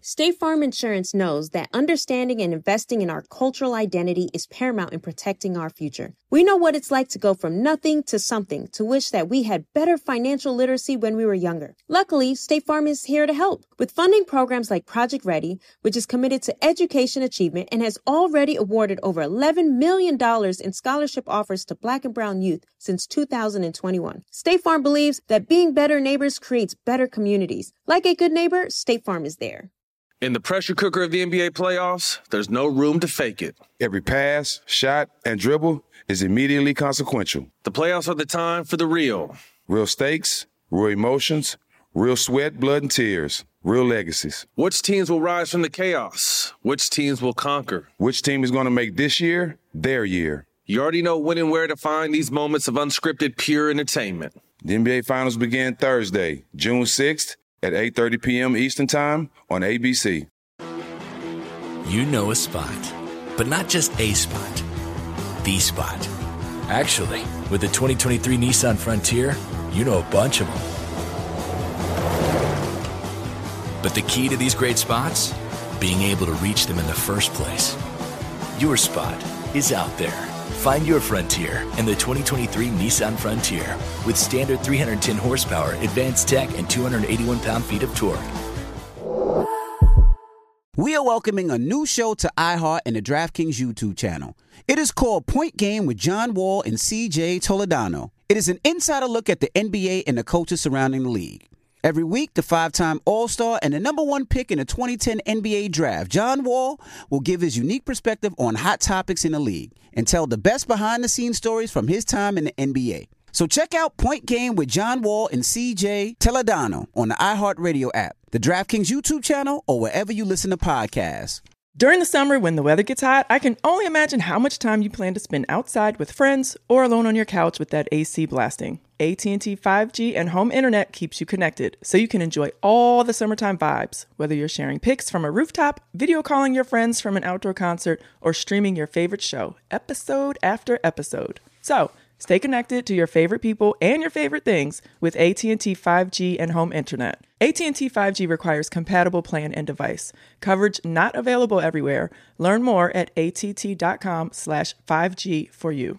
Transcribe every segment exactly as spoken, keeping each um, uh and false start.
State Farm Insurance knows that understanding and investing in our cultural identity is paramount in protecting our future. We know what it's like to go from nothing to something, to wish that we had better financial literacy when we were younger. Luckily, State Farm is here to help with funding programs like Project Ready, which is committed to education achievement and has already awarded over eleven million dollars in scholarship offers to Black and brown youth since two thousand twenty-one. State Farm believes that being better neighbors creates better communities. Like a good neighbor, State Farm is there. In the pressure cooker of the N B A playoffs, there's no room to fake it. Every pass, shot, and dribble is immediately consequential. The playoffs are the time for the real. Real stakes, real emotions, real sweat, blood, and tears, real legacies. Which teams will rise from the chaos? Which teams will conquer? Which team is going to make this year their year? You already know when and where to find these moments of unscripted, pure entertainment. The N B A Finals begin Thursday, June sixth, at eight thirty p.m. Eastern Time on A B C. You know a spot, but not just a spot, the spot. Actually, with the twenty twenty-three Nissan Frontier, you know a bunch of them. But the key to these great spots? Being able to reach them in the first place. Your spot is out there. Find your Frontier in the twenty twenty-three Nissan Frontier with standard three hundred ten horsepower, advanced tech, and two hundred eighty-one pound-feet of torque. We are welcoming a new show to iHeart and the DraftKings YouTube channel. It is called Point Game with John Wall and C J Toledano. It is an insider look at the N B A and the coaches surrounding the league. Every week, the five-time All-Star and the number one pick in the twenty ten N B A Draft, John Wall, will give his unique perspective on hot topics in the league and tell the best behind-the-scenes stories from his time in the N B A. So check out Point Game with John Wall and C J Toledano on the iHeartRadio app, the DraftKings YouTube channel, or wherever you listen to podcasts. During the summer when the weather gets hot, I can only imagine how much time you plan to spend outside with friends or alone on your couch with that A C blasting. A T and T five G and home internet keeps you connected, so you can enjoy all the summertime vibes, whether you're sharing pics from a rooftop, video calling your friends from an outdoor concert, or streaming your favorite show, episode after episode. So, stay connected to your favorite people and your favorite things with A T and T five G and home internet. A T and T five G requires compatible plan and device. Coverage not available everywhere. Learn more at att.com slash 5G for you.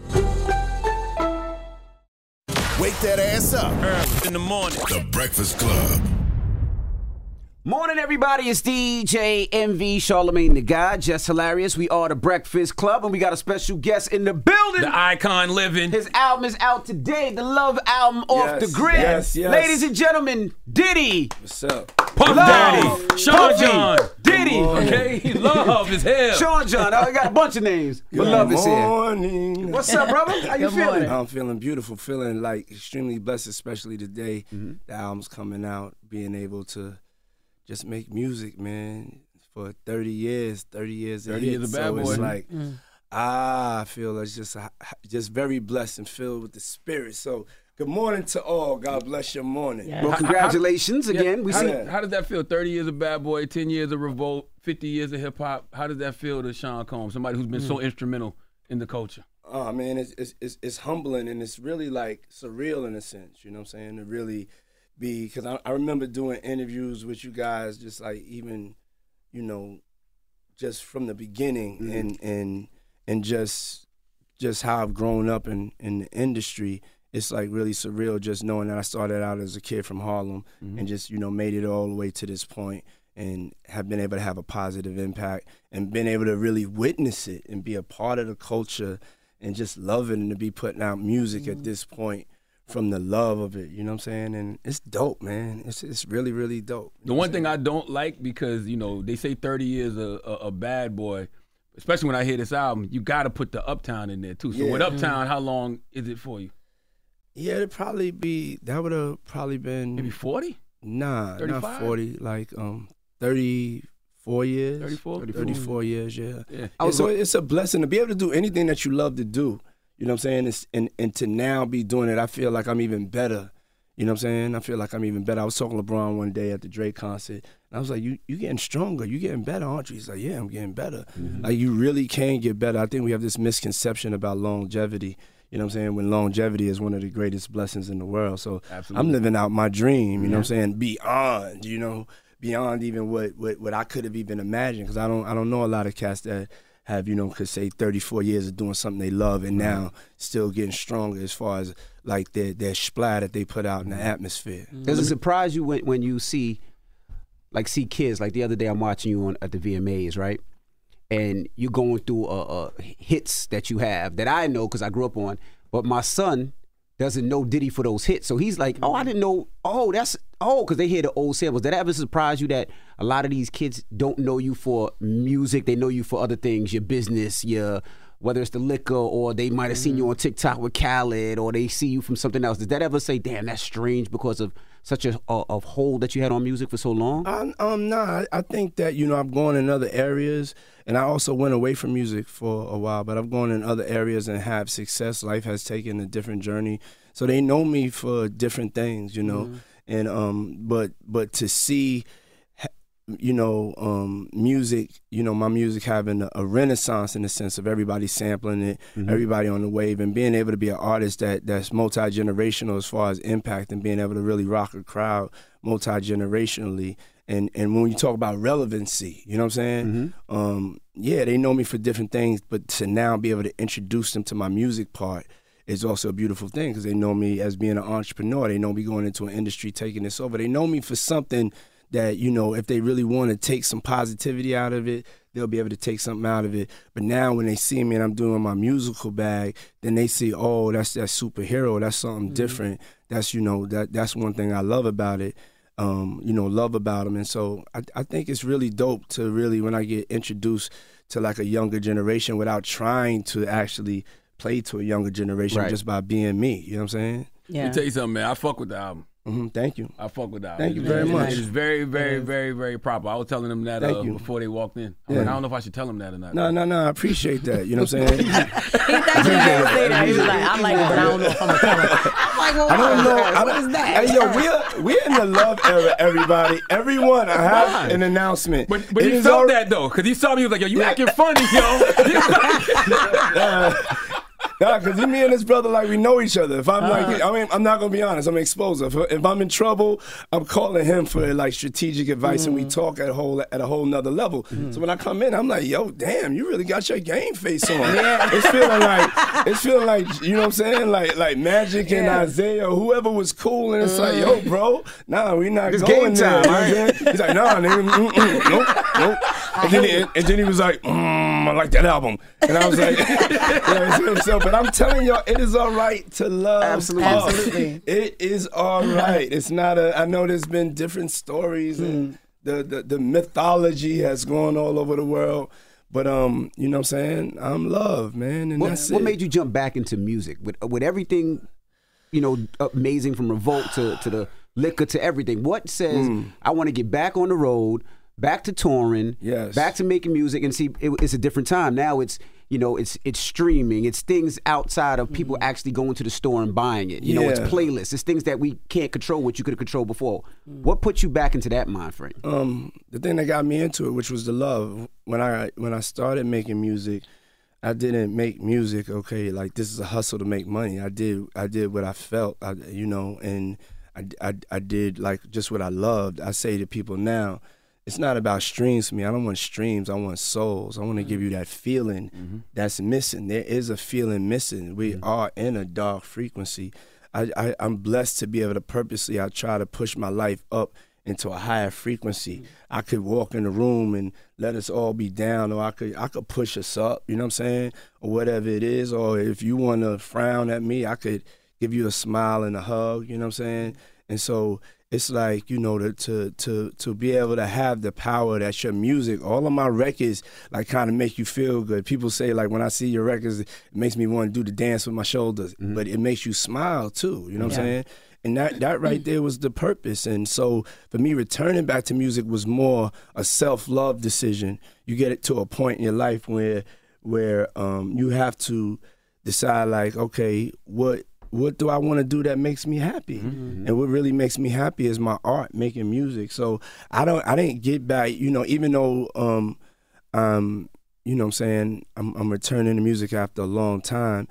Wake that ass up. Early in the morning. The Breakfast Club. Morning, everybody. It's D J M V, Charlamagne the God, just hilarious. We are the Breakfast Club, and we got a special guest in the building. The icon living. His album is out today, the Love album, Off Yes, the Grid. yes, yes. Ladies and gentlemen, Diddy. What's up? Puff Love. Daddy. Sean Puffy. John. Diddy. Okay, Love is hell. Sean John. I got a bunch of names, but Good Love is here. morning. What's up, brother? How you Good feeling? morning. I'm feeling beautiful, feeling like extremely blessed, especially today. Mm-hmm. The album's coming out, being able to just make music, man, for thirty years, thirty years. thirty years hit. a bad so boy. It's like, Mm. ah, I feel it's just, just very blessed and filled with the spirit. So good morning to all. God bless your morning. Well, congratulations Yeah, again. We how, see. did- how does that feel? thirty years of Bad Boy, ten years of Revolt, fifty years of hip hop. How does that feel to Sean Combs, somebody who's been so instrumental in the culture? Oh man, it's, it's it's it's humbling and it's really like surreal in a sense. You know what I'm saying? To really be, because I, I remember doing interviews with you guys, just like even, you know, just from the beginning Mm-hmm. and and and just just how I've grown up in in the industry. It's like really surreal just knowing that I started out as a kid from Harlem Mm-hmm. and just, you know, made it all the way to this point and have been able to have a positive impact and been able to really witness it and be a part of the culture and just love it and to be putting out music at this point from the love of it, you know what I'm saying? And it's dope, man. It's it's really, really dope. The one thing I don't like, because, you know, they say thirty years a, a, a Bad Boy, especially when I hear this album, you got to put the Uptown in there, too. So Yeah. with Uptown, how long is it for you? Yeah, it'd probably be, that would have probably been. Maybe forty? Nah, thirty-five? not forty, like um, thirty-four years. thirty-four? thirty-four years, yeah. Yeah. And so it's a blessing to be able to do anything that you love to do. You know what I'm saying? It's, and, and to now be doing it, I feel like I'm even better. You know what I'm saying? I feel like I'm even better. I was talking to LeBron one day at the Drake concert, and I was like, you you getting stronger. You getting better, aren't you? He's like, yeah, I'm getting better. Mm-hmm. Like, you really can get better. I think we have this misconception about longevity. You know what I'm saying? When longevity is one of the greatest blessings in the world. So Absolutely. I'm living out my dream, you know what I'm saying? Beyond, you know, beyond even what, what, what I could have even imagined, because I don't I don't know a lot of cats that have, you know, could say thirty-four years of doing something they love and now still getting stronger as far as like their, their splat that they put out in the atmosphere. Does it surprise you when, when you see, like see kids, like the other day I'm watching you on at the V M As, right? And you're going through uh, uh, hits that you have that I know because I grew up on, but my son doesn't know Diddy for those hits. So he's like, oh, I didn't know, oh, that's, oh, because they hear the old samples. Did that ever surprise you that a lot of these kids don't know you for music, they know you for other things, your business, your, whether it's the liquor, or they might have seen you on TikTok with Khaled, or they see you from something else. Did that ever say, damn, that's strange because of such a, a, a hold that you had on music for so long? Um, um nah, I think that, you know, I've gone in other areas, and I also went away from music for a while, but I've gone in other areas and have success. Life has taken a different journey. So they know me for different things, you know. Mm-hmm. And um, but but to see, you know, um, music, you know, my music having a, a renaissance in the sense of everybody sampling it, mm-hmm. everybody on the wave, and being able to be an artist that that's multi-generational as far as impact, and being able to really rock a crowd multi-generationally. And and when you talk about relevancy, you know what I'm saying? Mm-hmm. Um, yeah, they know me for different things, but to now be able to introduce them to my music part is also a beautiful thing, because they know me as being an entrepreneur. They know me going into an industry, taking this over. They know me for something that, you know, if they really want to take some positivity out of it, they'll be able to take something out of it. But now when they see me and I'm doing my musical bag, then they see, oh, that's that superhero. That's something mm-hmm. different. That's, you know, that that's one thing I love about it. Um, you know, love about them. And so I, I think it's really dope to really, when I get introduced to like a younger generation without trying to actually play to a younger generation, right, just by being me. You know what I'm saying? Yeah. Let me tell you something, man. I fuck with the album. Mm-hmm. Thank you. I fuck with the album. Thank you very much. It is very, very, very, very proper. I was telling them that uh, before they walked in. Yeah. Like, I don't know if I should tell them that or not. No, no, no. I appreciate that. You know what I'm saying? He thought you were going to say that. He was like, I like it, but I don't know if I'm going to tell him. I'm like, well, I don't know. I, what is that? Hey, yo, we're, we're in the love era, everybody. Everyone, I have an announcement. But, but he felt all... that, though, because he saw me. He was like, yo, you yeah. acting funny, yo. uh, Nah, because me and his brother, like, we know each other. If I'm uh-huh. like, I mean, I'm not going to be honest, I'm explosive. If, if I'm in trouble, I'm calling him for, like, strategic advice, mm-hmm. and we talk at a whole at a whole nother level. Mm-hmm. So when I come in, I'm like, yo, damn, you really got your game face on. Yeah. It's feeling like, it's feeling like, you know what I'm saying? Like, like Magic and yeah. Isaiah, or whoever was cool, and it's like, yo, bro, nah, we not it's going game time, there. right? He's like, nah, nigga, mm-mm, nope, nope. And then, he, and then he was like, mm, I like that album. And I was like, yeah, so, but I'm telling y'all, it is all right to love. Absolutely. Absolutely. It is all right. It's not a, I know there's been different stories, mm. and the, the, the mythology has gone all over the world. But, um, you know what I'm saying? I'm love, man, and what, that's what it. made you jump back into music? With, with everything, you know, amazing, from Revolt to, to the liquor to everything. What says, mm. I want to get back on the road, back to touring, yes. back to making music, and see, it, it's a different time. Now it's, you know, it's it's streaming. It's things outside of people mm-hmm. actually going to the store and buying it. You yeah. know, it's playlists. It's things that we can't control, what you could have controlled before. Mm. What put you back into that mind frame? Um, the thing that got me into it, which was the love. When I when I started making music, I didn't make music, okay, like this is a hustle to make money. I did I did what I felt, I, you know, and I, I, I did like just what I loved. I say to people now, it's not about streams for me. I don't want streams. I want souls. I want to mm-hmm. give you that feeling mm-hmm. that's missing. There is a feeling missing. We mm-hmm. are in a dark frequency. I, I, I'm blessed to be able to purposely, I try to push my life up into a higher frequency. Mm-hmm. I could walk in the room and let us all be down, or I could I could push us up, you know what I'm saying, or whatever it is. Or if you want to frown at me, I could give you a smile and a hug, you know what I'm saying? And so it's like, you know, to, to to to be able to have the power that your music, all of my records, like kind of make you feel good. People say, like, when I see your records, it makes me want to do the dance with my shoulders, mm-hmm. but it makes you smile too, you know what yeah. I'm saying? And that, that right there was the purpose. And so for me, returning back to music was more a self-love decision. You get it to a point in your life where where um, you have to decide, like, okay, what what do I want to do that makes me happy? Mm-hmm. And what really makes me happy is my art, making music. So I don't, I didn't get back, you know, even though, um, um, you know what I'm saying, I'm, I'm returning to music after a long time,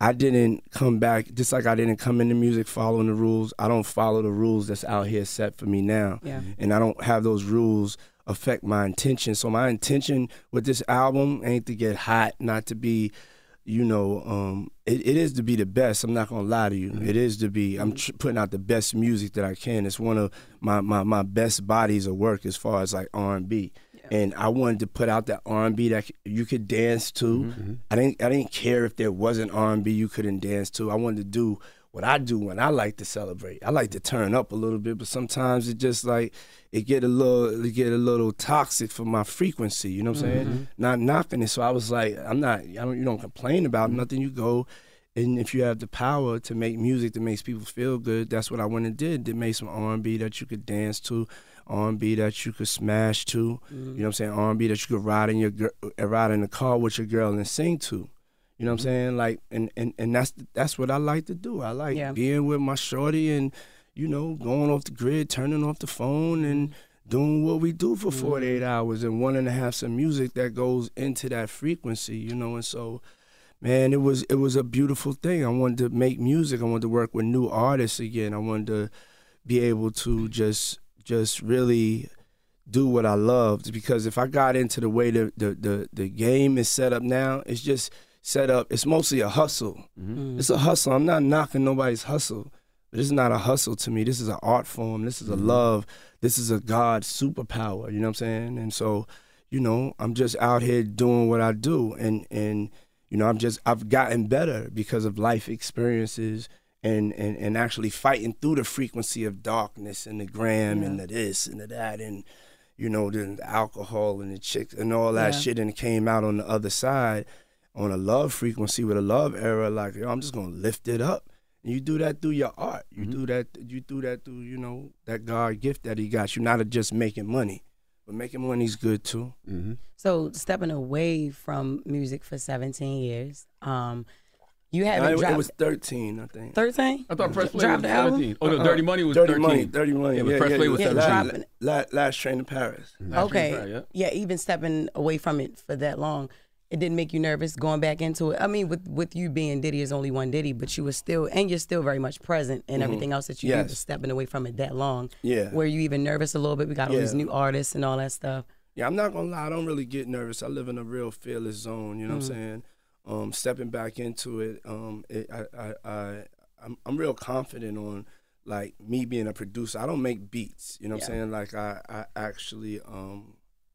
I didn't come back, just like I didn't come into music following the rules. I don't follow the rules that's out here set for me now. Yeah. And I don't have those rules affect my intention. So my intention with this album ain't to get hot, not to be, you know, um, it, it is to be the best. I'm not going to lie to you. Mm-hmm. It is to be, I'm tr- putting out the best music that I can. It's one of my, my, my best bodies of work as far as like R and B. And I wanted to put out that R and B that you could dance to. Mm-hmm. I didn't I didn't care if there wasn't R and B you couldn't dance to. I wanted to do what I do when I like to celebrate. I like to turn up a little bit, but sometimes it just like it get a little it get a little toxic for my frequency. You know what I'm saying? Mm-hmm. Not knocking it. So I was like, I'm not. I don't. You don't complain about mm-hmm. nothing. You go. And if you have the power to make music that makes people feel good, that's what I went and did. Did make some R and B that you could dance to, R and B that you could smash to. Mm-hmm. You know what I'm saying? R and B that you could ride in your ride in the car with your girl and sing to. You know what I'm saying? Like, and, and, and that's that's what I like to do. I like yeah. being with my shorty and, you know, going off the grid, turning off the phone and doing what we do for forty-eight mm-hmm. hours and wanting to have some music that goes into that frequency, you know, and so. Man, it was it was a beautiful thing. I wanted to make music. I wanted to work with new artists again. I wanted to be able to just just really do what I loved. Because if I got into the way the the the, the game is set up now, it's just set up. It's mostly a hustle. Mm-hmm. It's a hustle. I'm not knocking nobody's hustle, but this is not a hustle to me. This is an art form. This is a love. This is a God superpower. You know what I'm saying? And so, you know, I'm just out here doing what I do, and and. You know, I'm just, I've gotten better because of life experiences and, and, and actually fighting through the frequency of darkness and the gram yeah. and the this and the that and, you know, the, the alcohol and the chicks and all that yeah. shit, and it came out on the other side on a love frequency with a love era, like, yo, I'm just going to lift it up. And you do that through your art. You mm-hmm. do that, you do that through, you know, that God gift that he got you, not just making money. But making money's good too. Mm-hmm. So stepping away from music for seventeen years, um, you haven't no, dropped. It was thirteen, I think. thirteen? I thought Press Play dropped was the album? seventeen. Oh no, Dirty Money was Dirty thirteen. Money, Dirty Money. Yeah, but yeah, Press yeah, Play was yeah, seventeen. dropping. Last, last Train to Paris. Last okay. Train to Paris, yeah. yeah, even stepping away from it for that long, it didn't make you nervous going back into it? I mean, with with you being Diddy is only one Diddy, but you were still, and you're still very much present in mm-hmm. everything else that you yes. do, but stepping away from it that long. Yeah. Were you even nervous a little bit? We got all yeah. these new artists and all that stuff. Yeah, I'm not gonna lie, I don't really get nervous. I live in a real fearless zone, you know mm-hmm. what I'm saying? Um, stepping back into it, um, it I, I, I, I'm, I'm real confident on, like, me being a producer. I don't make beats, you know what yeah. I'm saying? Like, I, I actually, um,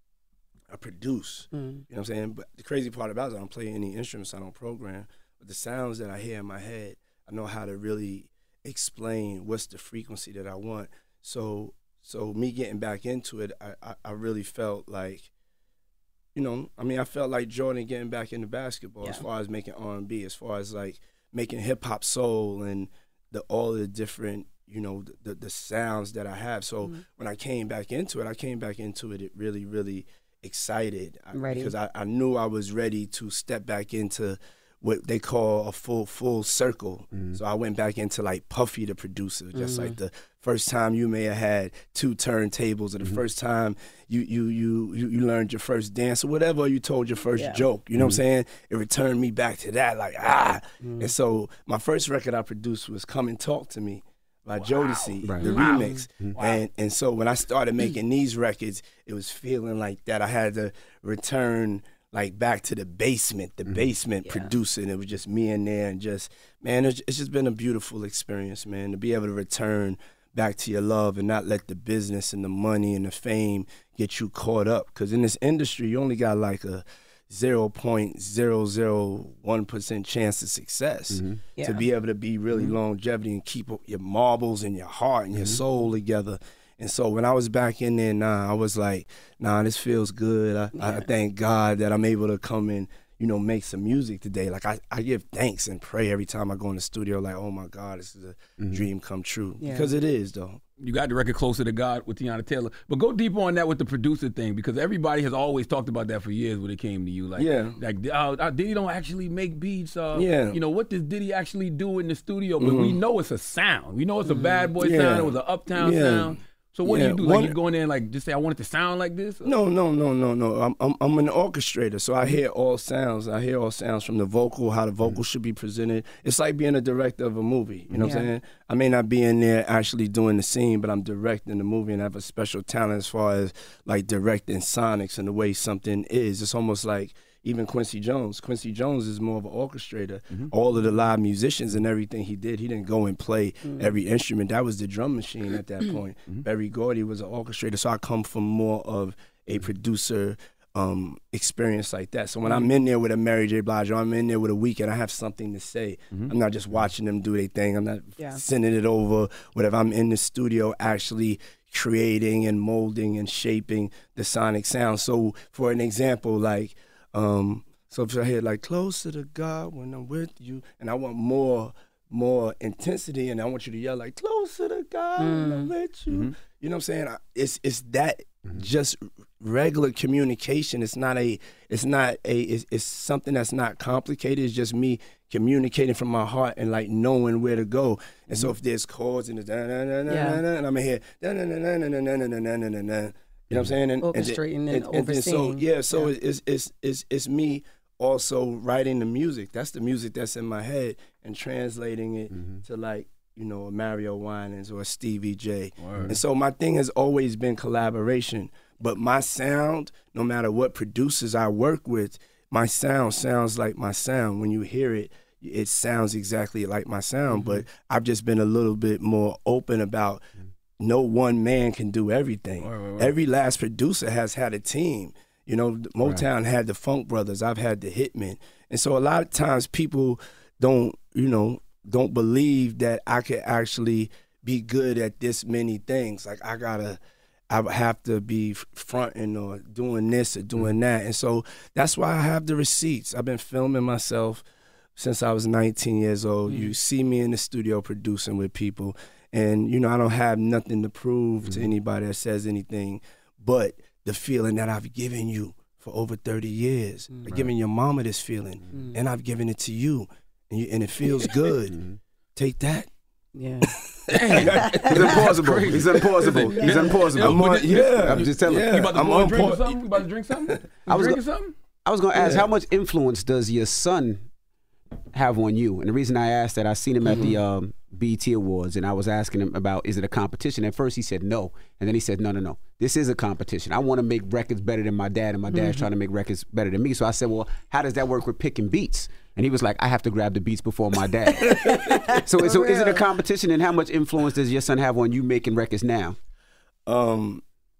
I produce, mm-hmm. you know what I'm saying? But the crazy part about it, I don't play any instruments, I don't program, but the sounds that I hear in my head, I know how to really explain what's the frequency that I want. So, So me getting back into it, I, I, I really felt like, you know, I mean, I felt like Jordan getting back into basketball yeah. as far as making R and B, as far as like making hip hop soul and the all the different, you know, the, the, the sounds that I have. So mm-hmm. when I came back into it, I came back into it, it really, really excited ready. because I, I knew I was ready to step back into what they call a full full circle. Mm-hmm. So I went back into like Puffy the producer, just mm-hmm. like the first time you may have had two turntables, or the mm-hmm. first time you you you you you learned your first dance, or whatever, you told your first yeah. joke. You know mm-hmm. what I'm saying? It returned me back to that, like ah. Mm-hmm. And so my first record I produced was "Come and Talk to Me" by wow. Jodeci, right. the wow. remix. Wow. And and so when I started making these records, it was feeling like that. I had to return like back to the basement, the mm-hmm. basement yeah. producing. It was just me in there, and just, man, it's, it's just been a beautiful experience, man, to be able to return back to your love and not let the business and the money and the fame get you caught up. Because in this industry, you only got like a zero point zero zero one percent chance of success. Mm-hmm. yeah. To be able to be really mm-hmm. longevity and keep your marbles and your heart and mm-hmm. your soul together. And so when I was back in there, nah, I was like, nah, this feels good. I, yeah. I thank God that I'm able to come and, you know, make some music today. Like, I, I give thanks and pray every time I go in the studio, like, oh, my God, this is a mm-hmm. dream come true. Yeah. Because it is, though. You got the record Closer to God with Tiana Taylor. But go deeper on that with the producer thing, because everybody has always talked about that for years when it came to you. Like, yeah. like uh, Diddy don't actually make beats. Uh, yeah. You know, what does Diddy actually do in the studio? But mm-hmm. we know it's a sound. We know it's a mm-hmm. bad boy yeah. sound. It was an uptown yeah. sound. So what Yeah, do you do? Like one- you go in there and like just say, I want it to sound like this? No, no, no, no, no. I'm I'm I'm an orchestrator, so I hear all sounds. I hear all sounds from the vocal, how the vocal should be presented. It's like being a director of a movie. You know what Yeah. I'm saying? I may not be in there actually doing the scene, but I'm directing the movie, and I have a special talent as far as like directing sonics and the way something is. It's almost like even Quincy Jones. Quincy Jones is more of an orchestrator. Mm-hmm. All of the live musicians and everything he did, he didn't go and play Mm. every instrument. That was the drum machine at that point. Mm-hmm. Berry Gordy was an orchestrator, so I come from more of a producer um, experience like that. So when I'm in there with a Mary J. Blige, or I'm in there with a Weeknd, I have something to say. Mm-hmm. I'm not just watching them do their thing. I'm not Yeah. sending it over. Whatever. I'm in the studio actually creating and molding and shaping the sonic sound. So for an example, like, um, so if I hear like closer to God when I'm with you, and I want more more intensity, and I want you to yell like closer to God when I'm with you. Mm-hmm. You know what I'm saying? I- It's it's that just regular communication. It's not a it's not a it's, it's something that's not complicated. It's just me communicating from my heart and like knowing where to go. And so if there's chords and it's da na na na Yeah. na na, and I'm in here da na na na na na na na na na na na. You know what I'm saying? And, Orchestrating and then so overseeing. yeah, so Yeah. it's it's it's it's me also writing the music. That's the music that's in my head and translating it to like, you know, a Mario Winans or a Stevie J. Word. And so my thing has always been collaboration. But my sound, no matter what producers I work with, my sound sounds like my sound. When you hear it, it sounds exactly like my sound. But I've just been a little bit more open about no one man can do everything. Word, word, word. Every last producer has had a team. You know, Motown had the Funk Brothers. I've had the Hitmen. And so a lot of times people don't, you know, don't believe that I could actually be good at this many things. Like I gotta, I would have to be fronting or doing this or doing that. And so that's why I have the receipts. I've been filming myself since I was nineteen years old. You see me in the studio producing with people. And, you know, I don't have nothing to prove to anybody that says anything but the feeling that I've given you for over thirty years. I've given your mama this feeling, and I've given it to you, and, you, and it feels good. Take that. Yeah. He's impossible. He's impossible. He's impossible. I'm on, yeah, I'm just telling you. yeah, You about to I'm go on and drink or point. something? You about to drink something? You I was drinking go- something? I was going to ask, Yeah. how much influence does your son have on you? And the reason I asked that, I seen him at the um, B E T Awards, and I was asking him about, is it a competition? At first he said no, and then he said, no, no, no. This is a competition. I want to make records better than my dad, and my dad's trying to make records better than me. So I said, well, how does that work with picking beats? And he was like, I have to grab the beats before my dad. so so is it a competition, and how much influence does your son have on you making records now? Um,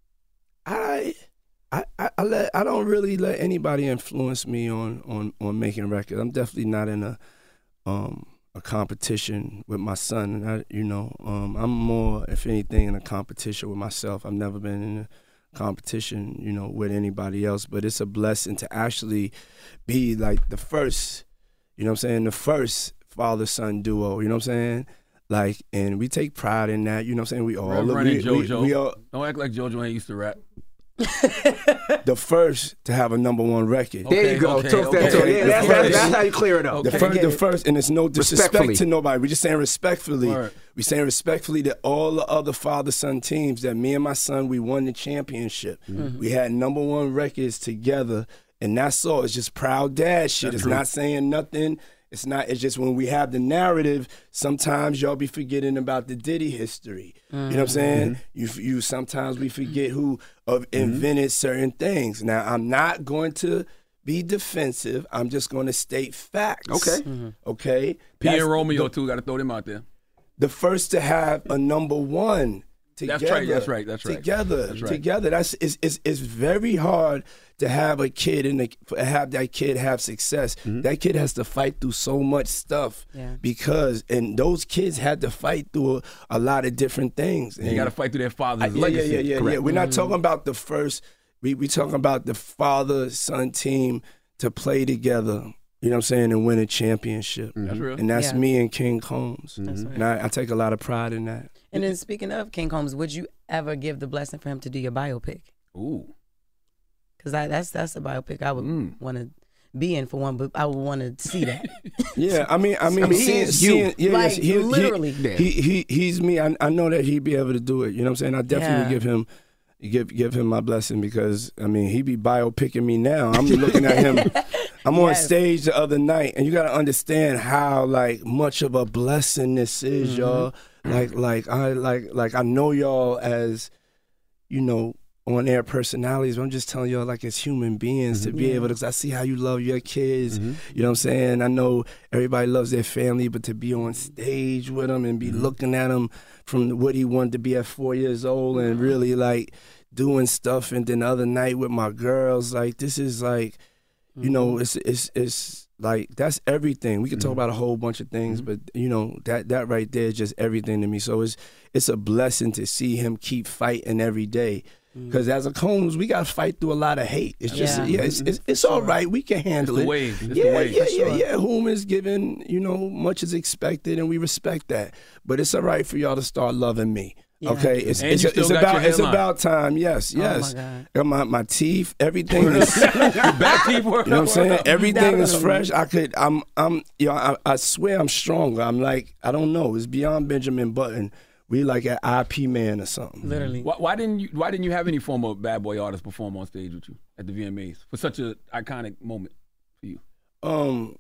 I, I, I, I let I don't really let anybody influence me on on on making records. I'm definitely not in a um a competition with my son. And I, you know, um, I'm more, if anything, in a competition with myself. I've never been in a competition, you know, with anybody else. But it's a blessing to actually be like the first. You know what I'm saying? The first father-son duo. You know what I'm saying? Like, and we take pride in that. You know what I'm saying? We all Reverend we, and we, JoJo. we all Don't act like JoJo ain't used to rap. the first to have a number one record. There Okay, you go. okay, Talk that okay. talk. Yeah, that's, that's, that's how you clear it up. The first, the first, and it's no disrespect Respectfully. to nobody. We're just saying respectfully. Word. We're saying respectfully that all the other father-son teams, that me and my son, we won the championship. We had number one records together, and that's all. It's just proud dad shit. It's not saying nothing. It's not. It's just when we have the narrative, sometimes y'all be forgetting about the Diddy history. You know what I'm saying? You you sometimes we forget who of invented certain things. Now I'm not going to be defensive. I'm just going to state facts. Okay. Okay. P That's and Romeo the, too. Got to throw them out there. the first to have a number one together. That's right, that's right, that's right. Together, That's right. together. That's it's, it's it's very hard to have a kid and the, have that kid have success. That kid has to fight through so much stuff Yeah. because and those kids had to fight through a, a lot of different things. You got to fight through their father's I- yeah, legacy. yeah, yeah, yeah, yeah. We're not talking about the first. We we talking about the father son team to play together. You know what I'm saying, and win a championship. That's real. And that's Yeah. me and King Combs. That's right. And I, I take a lot of pride in that. And then speaking of King Combs, would you ever give the blessing for him to do your biopic? Ooh. Because that's that's a biopic I would Mm. want to be in for one, but I would want to see that. Yeah, I mean, I mean, I mean, seeing, he is seeing, you. yeah, Like, yes, he, literally. He, Yeah. he, he, he's me. I, I know that he'd be able to do it. You know what I'm saying? I definitely Yeah. would give him, give, give him my blessing because I mean, he be biopicking me now. I'm looking at him. I'm on Yes. stage the other night, and you got to understand how like much of a blessing this is, Mm-hmm. y'all. Like, like I, like, like I know y'all as, you know, on air personalities, but I'm just telling y'all like as human beings to be Yeah. able to, cause I see how you love your kids, Mm-hmm. you know what I'm saying? I know everybody loves their family, but to be on stage with them and be Mm-hmm. looking looking at him from what he wanted to be at four years old and really like doing stuff. And then the other night with my girls, like this is like, you know, it's, it's, it's like, that's everything. We could talk about a whole bunch of things, but you know, that, that right there is just everything to me. So it's, it's a blessing to see him keep fighting every day. Because as a Combs, we got to fight through a lot of hate. It's just, Yeah. yeah, it's, it's, it's all right. We can handle the it. wave. It's the yeah, wave. yeah, For yeah, sure. yeah. Whom is given, you know, much is expected, and we respect that. But it's all right for y'all to start loving me. Yeah. Okay, it's And it's, you still it's got about your it's hairline. about time. Yes, Oh, my yes. God. Got my my teeth, everything is. Back teeth work. You know what I'm saying? Everything is Definitely. fresh. I could, I'm, I'm, you know, I, I swear I'm stronger. I'm like, I don't know. It's beyond Benjamin Button. We like an I P man or something. Literally. Why, why didn't you? Why didn't you have any former bad boy artist perform on stage with you at the V M As for such an iconic moment for you? Um,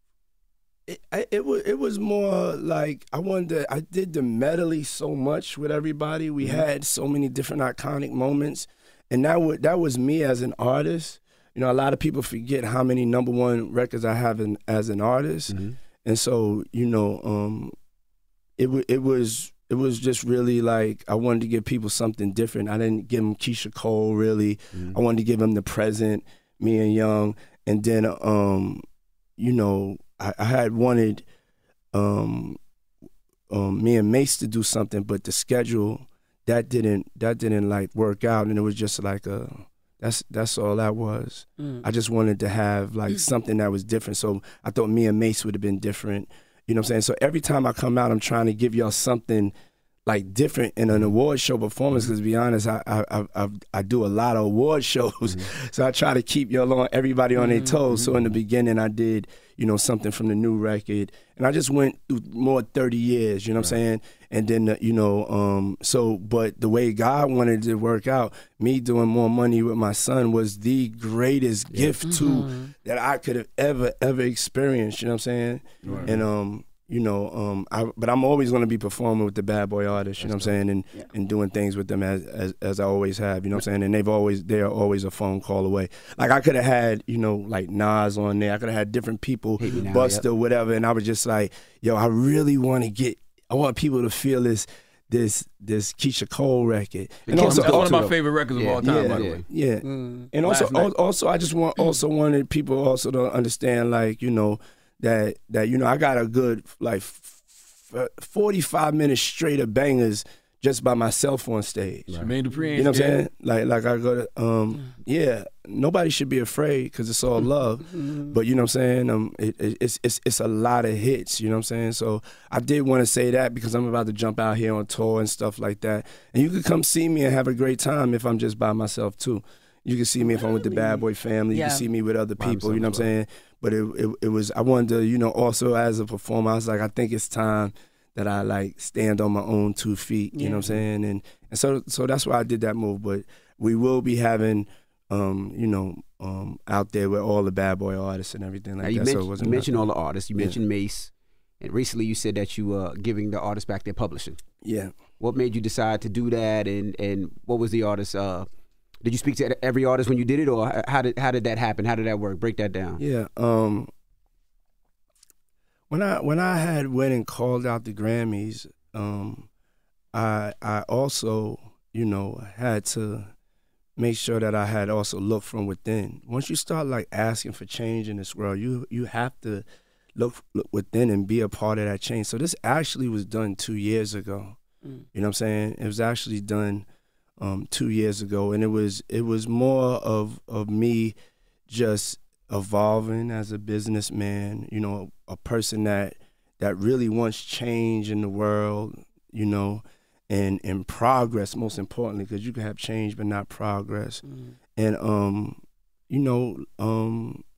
it, I, it was it was more like I wanted to, I did the medley so much with everybody. We had so many different iconic moments, and that was that was me as an artist. You know, a lot of people forget how many number one records I have in, as an artist, and so you know, um, it wa- it was. It was just really like I wanted to give people something different. I didn't give them Keisha Cole really. I wanted to give them the present, me and Young, and then um, you know I, I had wanted um, um, me and Mace to do something, but the schedule that didn't that didn't like work out, and it was just like a that's that's all that was. I just wanted to have like something that was different. So I thought me and Mace would have been different. You know what I'm saying? So every time I come out, I'm trying to give y'all something like different in an award show performance. Because to be honest, I I, I I I do a lot of award shows, so I try to keep y'all on everybody on their toes. So in the beginning, I did you know something from the new record, and I just went through more thirty years. You know what I'm saying? And then uh, you know, um, so but the way God wanted it to work out, me doing More Money with my son was the greatest gift to that I could have ever ever experienced. You know what I'm saying? Right. And um, you know, um, I, but I'm always going to be performing with the Bad Boy artists. You know what I'm saying? And and doing things with them as, as as I always have. You know what I'm saying? And they've always they are always a phone call away. Like I could have had you know like Nas on there. I could have had different people, Hate Me Now, Busta, yep. whatever. And I was just like, yo, I really want to get. I want people to feel this this this Keisha Cole record. And Kim also, That's one of my too. favorite records of Yeah. all time, yeah, by the yeah, way. yeah. Mm. And also, Last night. al- also, I just want also wanted people also to understand, like you know, that that you know, I got a good like f- f- forty-five minutes straight of bangers just by myself on stage. Jermaine Dupri ain't You know what I'm scared. saying? Like, like I go to, um, yeah. Nobody should be afraid because it's all love. But you know what I'm saying? Um, it, it, it's it's it's a lot of hits. You know what I'm saying? So I did want to say that because I'm about to jump out here on tour and stuff like that. And you could come see me and have a great time if I'm just by myself too. You can see me if I'm with the Bad Boy family. You Yeah. can see me with other people. You know what I'm saying? But it, it it was I wanted to you know also as a performer I was like I think it's time that I like stand on my own two feet. You know what I'm saying? And and so so that's why I did that move. But we will be having. Um, you know, um, out there with all the Bad Boy artists and everything like Now, you that. mentioned, so it wasn't you mentioned nothing. all the artists. You Yeah. mentioned Mace. And recently you said that you were giving the artists back their publishing. Yeah. What made you decide to do that? And, and what was the artist? Uh, did you speak to every artist when you did it? Or how did how did that happen? How did that work? Break that down. Yeah. Um, when I when I had went and called out the Grammys, um, I I also you know had to make sure that I had also looked from within. Once you start like asking for change in this world, you you have to look, look within and be a part of that change. So this actually was done two years ago. Mm. You know what I'm saying? It was actually done um, two years ago, and it was it was more of of me just evolving as a businessman. You know, a person that that really wants change in the world. You know. And, and progress, most importantly, because you can have change but not progress. Mm. And, um, you know, um,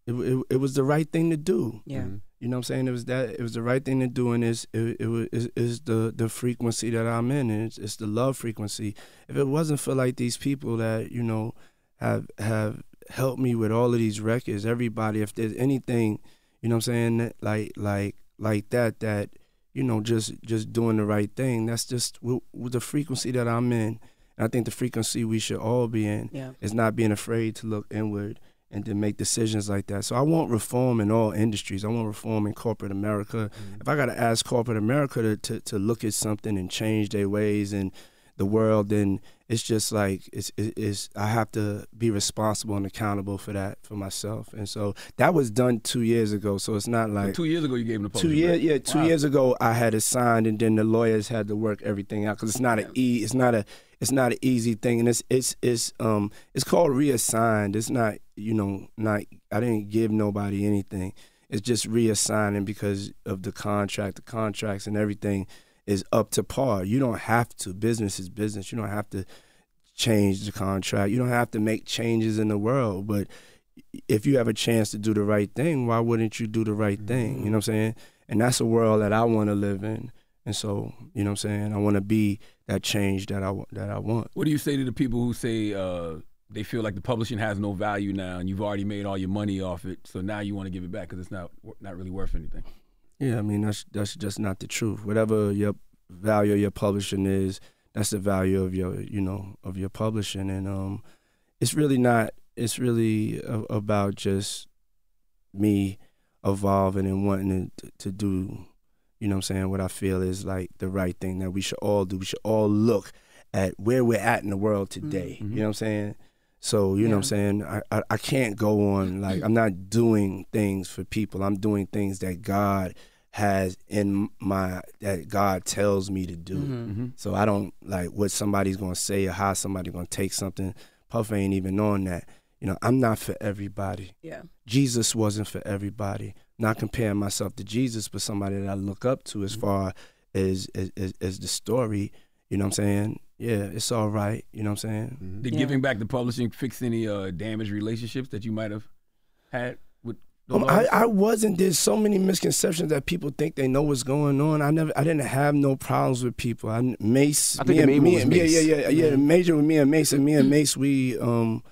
it, it it was the right thing to do. Yeah. Mm-hmm. You know what I'm saying? It was that it was the right thing to do, and it's it, it was is is the the frequency that I'm in, and it's, it's the love frequency. If it wasn't for like these people that you know have have helped me with all of these records, everybody, if there's anything, you know what I'm saying, like like like that that you know just just doing the right thing. That's just with, with the frequency that I'm in, and I think the frequency we should all be in yeah. is not being afraid to look inward and to make decisions like that. So I want reform in all industries. I want reform in corporate America. Mm-hmm. If I got to ask corporate America to, to to look at something and change their ways and the world, then it's just like it's, it's I have to be responsible and accountable for that for myself. And so that was done two years ago. So it's not like two years ago you gave them the two years. Yeah, two wow. years ago I had it signed, and then the lawyers had to work everything out because it's not a e. It's not a. It's not an easy thing, and it's it's it's um it's called reassigned. It's not you know not I didn't give nobody anything. It's just reassigning because of the contract, the contracts and everything is up to par. You don't have to. Business is business. You don't have to change the contract. You don't have to make changes in the world. But if you have a chance to do the right thing, why wouldn't you do the right thing? You know what I'm saying? And that's a world that I want to live in. And so, you know what I'm saying, I want to be that change that I, that I want. What do you say to the people who say uh, they feel like the publishing has no value now and you've already made all your money off it, so now you want to give it back because it's not not really worth anything? Yeah, I mean, that's that's just not the truth. Whatever your value of your publishing is, that's the value of your, you know, of your publishing. And um, it's really not, it's really a, about just me evolving and wanting to, to do, you know what I'm saying, what I feel is like the right thing that we should all do. We should all look at where we're at in the world today. Mm-hmm. You know what I'm saying? So, you yeah. know what I'm saying? I, I, I can't go on, like, I'm not doing things for people. I'm doing things that God has in my, that God tells me to do. Mm-hmm. So I don't, like, what somebody's going to say or how somebody's going to take something. Puff ain't even on that. You know, I'm not for everybody. Yeah. Jesus wasn't for everybody. Not comparing myself to Jesus, but somebody that I look up to as mm-hmm. far as, as as the story, you know what I'm saying? Yeah, it's all right, you know what I'm saying? Mm-hmm. Did yeah. giving back to publishing fix any uh, damaged relationships that you might have had with those um, I, I wasn't, there's so many misconceptions that people think they know what's going on. I never, I didn't have no problems with people. I, Mace, I think me the and, main me, was and, Mace. Yeah, yeah, yeah, yeah, the major with me and Mace, and me and Mace, we, um,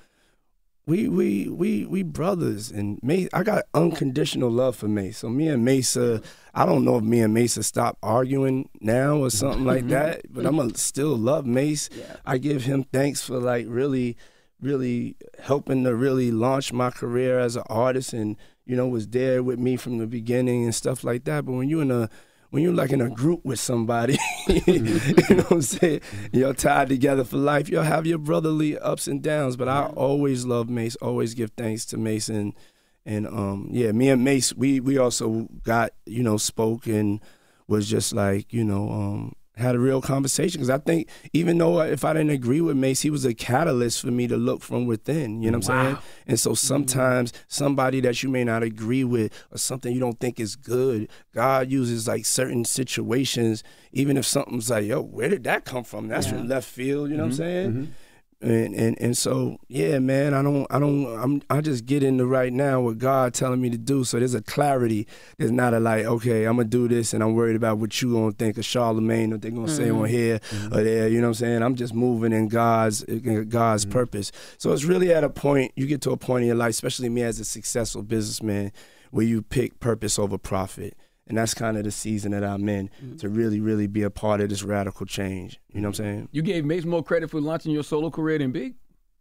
We we we we brothers, and Mace, I got unconditional love for Mace. So me and Mace, uh, I don't know if me and Mace stop arguing now or something like that, but I'm gonna still love Mace. Yeah. I give him thanks for like really, really helping to really launch my career as an artist, and you know was there with me from the beginning and stuff like that. But when you're in a When you're like in a group with somebody, you know what I'm saying? You're tied together for life. You'll have your brotherly ups and downs, but I always love Mace, always give thanks to Mace. And, and um, yeah, me and Mace, we we also got, you know, spoke and was just like, you know, um, had a real conversation. Because I think even though if I didn't agree with Mace, he was a catalyst for me to look from within, you know what I'm wow. saying? And so sometimes somebody that you may not agree with or something you don't think is good, God uses like certain situations, even if something's like, yo, where did that come from? That's yeah. from left field, you know mm-hmm. what I'm saying? Mm-hmm. And, and and so yeah, man, I don't I don't I'm I just get into right now what God telling me to do. So there's a clarity. There's not a like, okay, I'm gonna do this and I'm worried about what you gonna think of Charlemagne or they're gonna mm-hmm. say on here mm-hmm. or there. You know what I'm saying? I'm just moving in God's in God's mm-hmm. purpose. So it's really at a point, you get to a point in your life, especially me as a successful businessman, where you pick purpose over profit. And that's kind of the season that I'm in mm-hmm. to really, really be a part of this radical change. You know what I'm saying? You gave Mace more credit for launching your solo career than Big?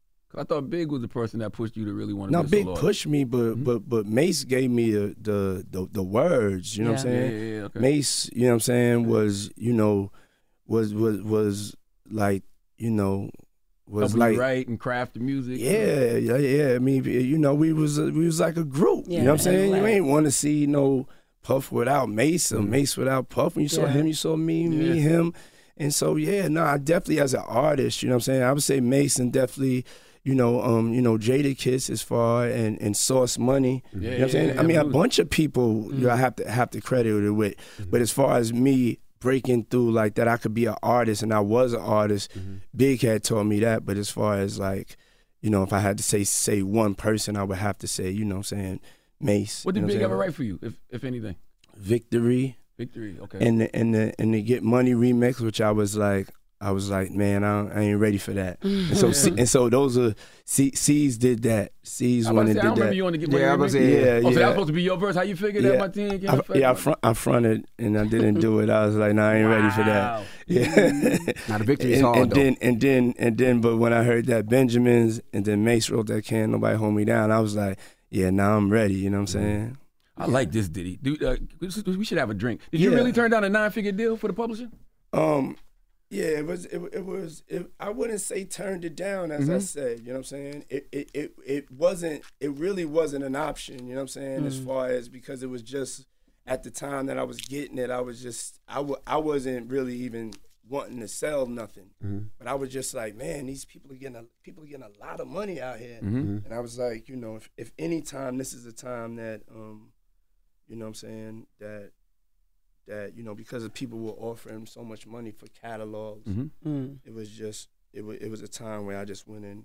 I thought Big was the person that pushed you to really want to no, be a Big solo pushed me, but mm-hmm. but but Mace gave me the the the, the words. You know yeah. what I'm saying? Yeah, yeah, yeah, okay. Mace, you know what I'm saying, was you know was was was like you know was Helping like you write and craft the music. Yeah, yeah, yeah. I mean, you know, we was we was like a group. Yeah, you know what I'm saying? You ain't want to see no Puff without Mace or mm-hmm. Mace without Puff. When you saw yeah. him, you saw me, me, yeah. him. And so, yeah, no, I definitely, as an artist, you know what I'm saying, I would say Mason definitely, you know, um, you know, Jadakiss as far and, and Source Money. Yeah, you know what I'm saying? Yeah, yeah, I mean, absolutely. A bunch of people mm-hmm. you know, I have to have to credit it with. Mm-hmm. But as far as me breaking through like that, I could be an artist, and I was an artist. Mm-hmm. Big had told me that. But as far as like, you know, if I had to say say one person, I would have to say, you know what I'm saying, Mace. What did you know Big what I'm ever saying? write for you, if if anything? Victory. Victory, okay. And the, and the and the Get Money remix, which I was like, I was like, man, I, I ain't ready for that. And so C, and so those are C, C's did that. C's I, when say, it I did don't remember that. you on the Get Money yeah, I remix? was, yeah, yeah. Oh, so that was yeah. supposed to be your verse. How you figured Yeah. that Martin came I, effect? yeah, I, front, I fronted and I didn't do it. I was like, no, I ain't ready for that. Yeah. Now the victory's and, hard and though. then and then and then, but when I heard that Benjamin's and then Mace wrote that Can't Nobody Hold Me Down, I was like, yeah, now I'm ready. You know what I'm saying? I like this Diddy. Dude, uh, we should have a drink. Did you Yeah. really turn down a nine-figure deal for the publisher? Um, yeah, it was. It, it was. It, I wouldn't say turned it down, as I Mhm. said. You know what I'm saying? It, it it it wasn't. It really wasn't an option. You know what I'm saying? As Mm. far as because it was just at the time that I was getting it, I was just. I w- I wasn't really even wanting to sell nothing, Mhm. but I was just like, man, these people are getting a people are getting a lot of money out here, Mhm. and I was like, you know, if if any time this is a time that um, you know what I'm saying that. That you know because of people were offering so much money for catalogs, Mhm. Mm. it was just it was it was a time where I just went in,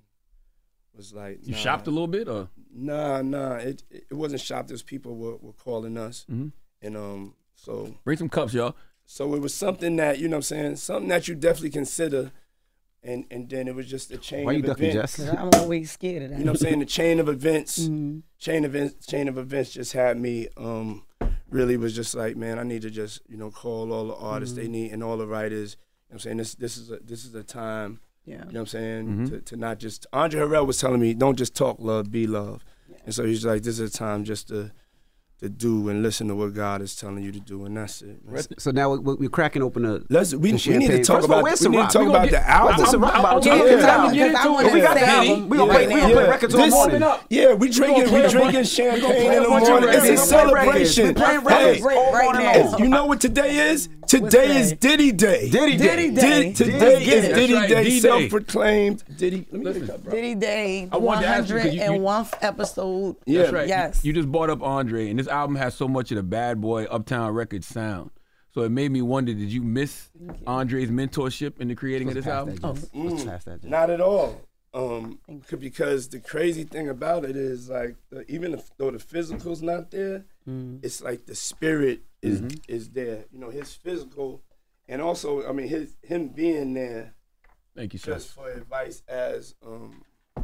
was like You nah, shopped a little bit, or Nah, nah, it it wasn't shopped. As people were, were calling us, Mhm. and um, so bring some cups, y'all. so it was something that you know what I'm saying, something that you definitely consider, and and then it was just a chain Why you of ducking, events. Jess? 'Cause I'm always scared of that. You know what I'm saying? The chain of events, Mhm. chain of events, chain of events just had me. Um, really was just like, man, I need to just you know call all the artists they need and all the writers. You know what I'm saying? This this is a this is a time. Yeah. You know what I'm saying? Mhm. To to not just Andre Harrell was telling me, don't just talk love, be love. And so he's like, this is a time just to to do and listen to what God is telling you to do, and that's it. That's it. So now we're, we're cracking open a. Let's we, the we need to champagne. talk First of all, about where's we need to Ciroc? talk We gonna about get- the album. Where's Ciroc about? Yeah, Yeah, yeah, yeah, yeah, yeah, yeah, we got the yeah. album. We gonna play. We Yeah. gonna play records all This- morning. Yeah, we drinking we play a drinking bunch- champagne we gonna play in a the bunch of morning. It's a records. celebration. We playing Hey, records all right morning now. long. you know what today is? Today is Diddy Day. Diddy Diddy Day. Day. Diddy, today Let's get is it. Diddy That's right, Day, D-Day. self-proclaimed Diddy. Let me get a Listen. cup, bro. Diddy Day, I wanted to ask you, 'cause you- you- one hundred first episode. Yeah. That's right. Yes. You, you just brought up Andre, and this album has so much of the Bad Boy Uptown Records sound. So it made me wonder: did you miss Andre's mentorship in the creating of this album? Oh, let's pass that. Jess. Not at all. Um, c- because the crazy thing about it is like the, even if, though the physical's not there, Mm. it's like the spirit is is there. You know, his physical, and also I mean his him being there Thank you, sir. just for advice as um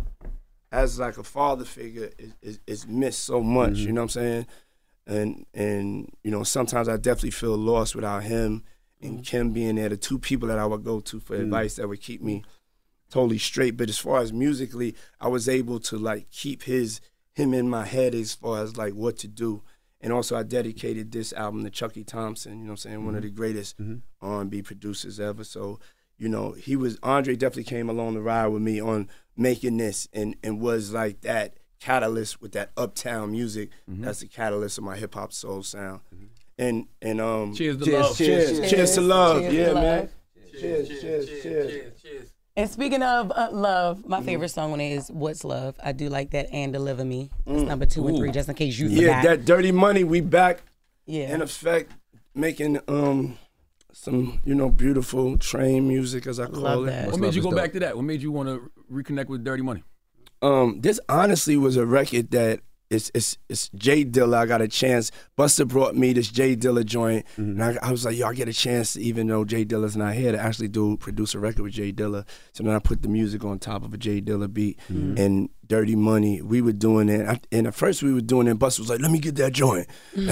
as like a father figure is is, is missed so much. You know what I'm saying? And and you know sometimes I definitely feel lost without him and Kim being there, the two people that I would go to for advice that would keep me totally straight. But as far as musically, I was able to like keep his him in my head as far as like what to do. And also I dedicated this album to Chucky Thompson, you know what I'm saying, mm-hmm. one of the greatest Mhm. R and B producers ever. So, you know, he was Andre definitely came along the ride with me on making this and and was like that catalyst with that uptown music. Mhm. That's the catalyst of my hip hop soul sound. And and um Cheers to cheers, love. Cheers, Cheers. cheers to love. Cheers yeah, to man. love. Cheers, cheers, cheers. And speaking of uh, love, my favorite song on it is "What's Love." I do like that and "Deliver Me." That's number two and Ooh. three, just in case you Yeah, forgot. that Dirty Money, we back yeah. in effect making um some, you know, beautiful train music as I call Love it. that. What What's made Love you is go dope. back to that? What made you want to reconnect with Dirty Money? Um, this honestly was a record that it's it's it's Jay Dilla. I got a chance. Busta brought me this Jay Dilla joint, and I, I was like, yo, I get a chance, even though Jay Dilla's not here, to actually do produce a record with Jay Dilla. So then I put the music on top of a Jay Dilla beat and Dirty Money. We were doing it, I, and at first we were doing it. Busta was like, let me get that joint,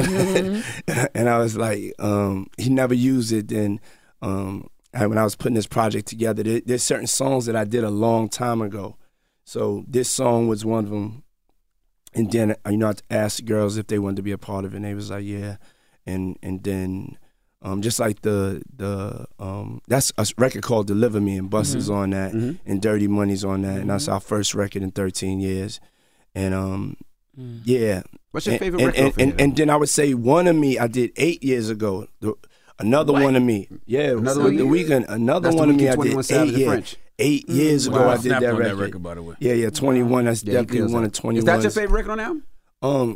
and I was like, um, he never used it. Then um, and when I was putting this project together, there, there's certain songs that I did a long time ago. So this song was one of them. And then, you know, I asked the girls if they wanted to be a part of it, and they was like, yeah. And and then, um, just like the, the um, that's a record called Deliver Me, and Busta's Mm-hmm. on that, Mhm. and Dirty Money's on that, and that's our first record in thirteen years. And, um, yeah. What's your And- favorite and, record? And, off of and, here, and then I would say One of Me, I did eight years ago. The, another What? One of Me. Yeah, Another with One the of Me? weekend. Another That's the One of Me, Weeknd, I twenty-one did Savage eight, and yeah, French. eight years ago. Wow, I I did snapped that on that record. record, by the way. Yeah, yeah, twenty-one. That's Yeah, he definitely kills one that. of twenty-one. Is that your favorite record on the album? Um,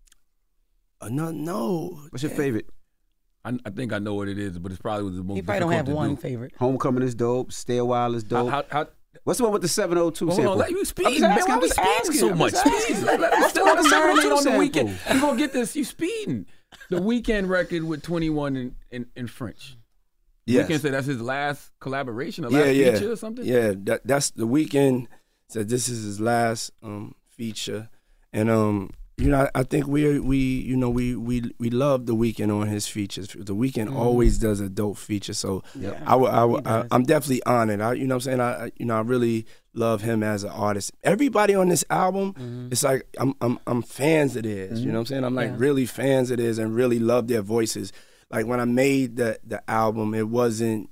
uh, no, no. What's your favorite? I, I think I know what it is, but it's probably the most You probably don't have difficult to one do. favorite. Homecoming is dope. Stay a While is How, dope. how, how, What's the one with the seven oh two Well, sample? hold on, let you speed, I'm man. asking, Why I'm we just speeding asking, so I'm much? just Speed. asking. Let, let, That's let, the let one the seven oh two seven on the sample. weekend. You gonna get this? You speeding? The Weeknd record with twenty-one in, in, in French. Yes. Weeknd said that's his last collaboration, or Yeah, last yeah, feature or something. yeah. That, that's the Weeknd said this is his last um, feature, and um, you know, I, I think we we you know we we we love the Weeknd on his features. The Weeknd Mm-hmm. always does a dope feature, so Yeah. I, would- I, would- He I does. I'm definitely honored. I, you know, what I'm saying, I I- you know I really love him as an artist. Everybody on this album, Mm-hmm. it's like I'm I'm I'm fans of theirs. You know what I'm saying? I'm like Yeah. really fans of theirs and really love their voices. Like when I made the the album, it wasn't.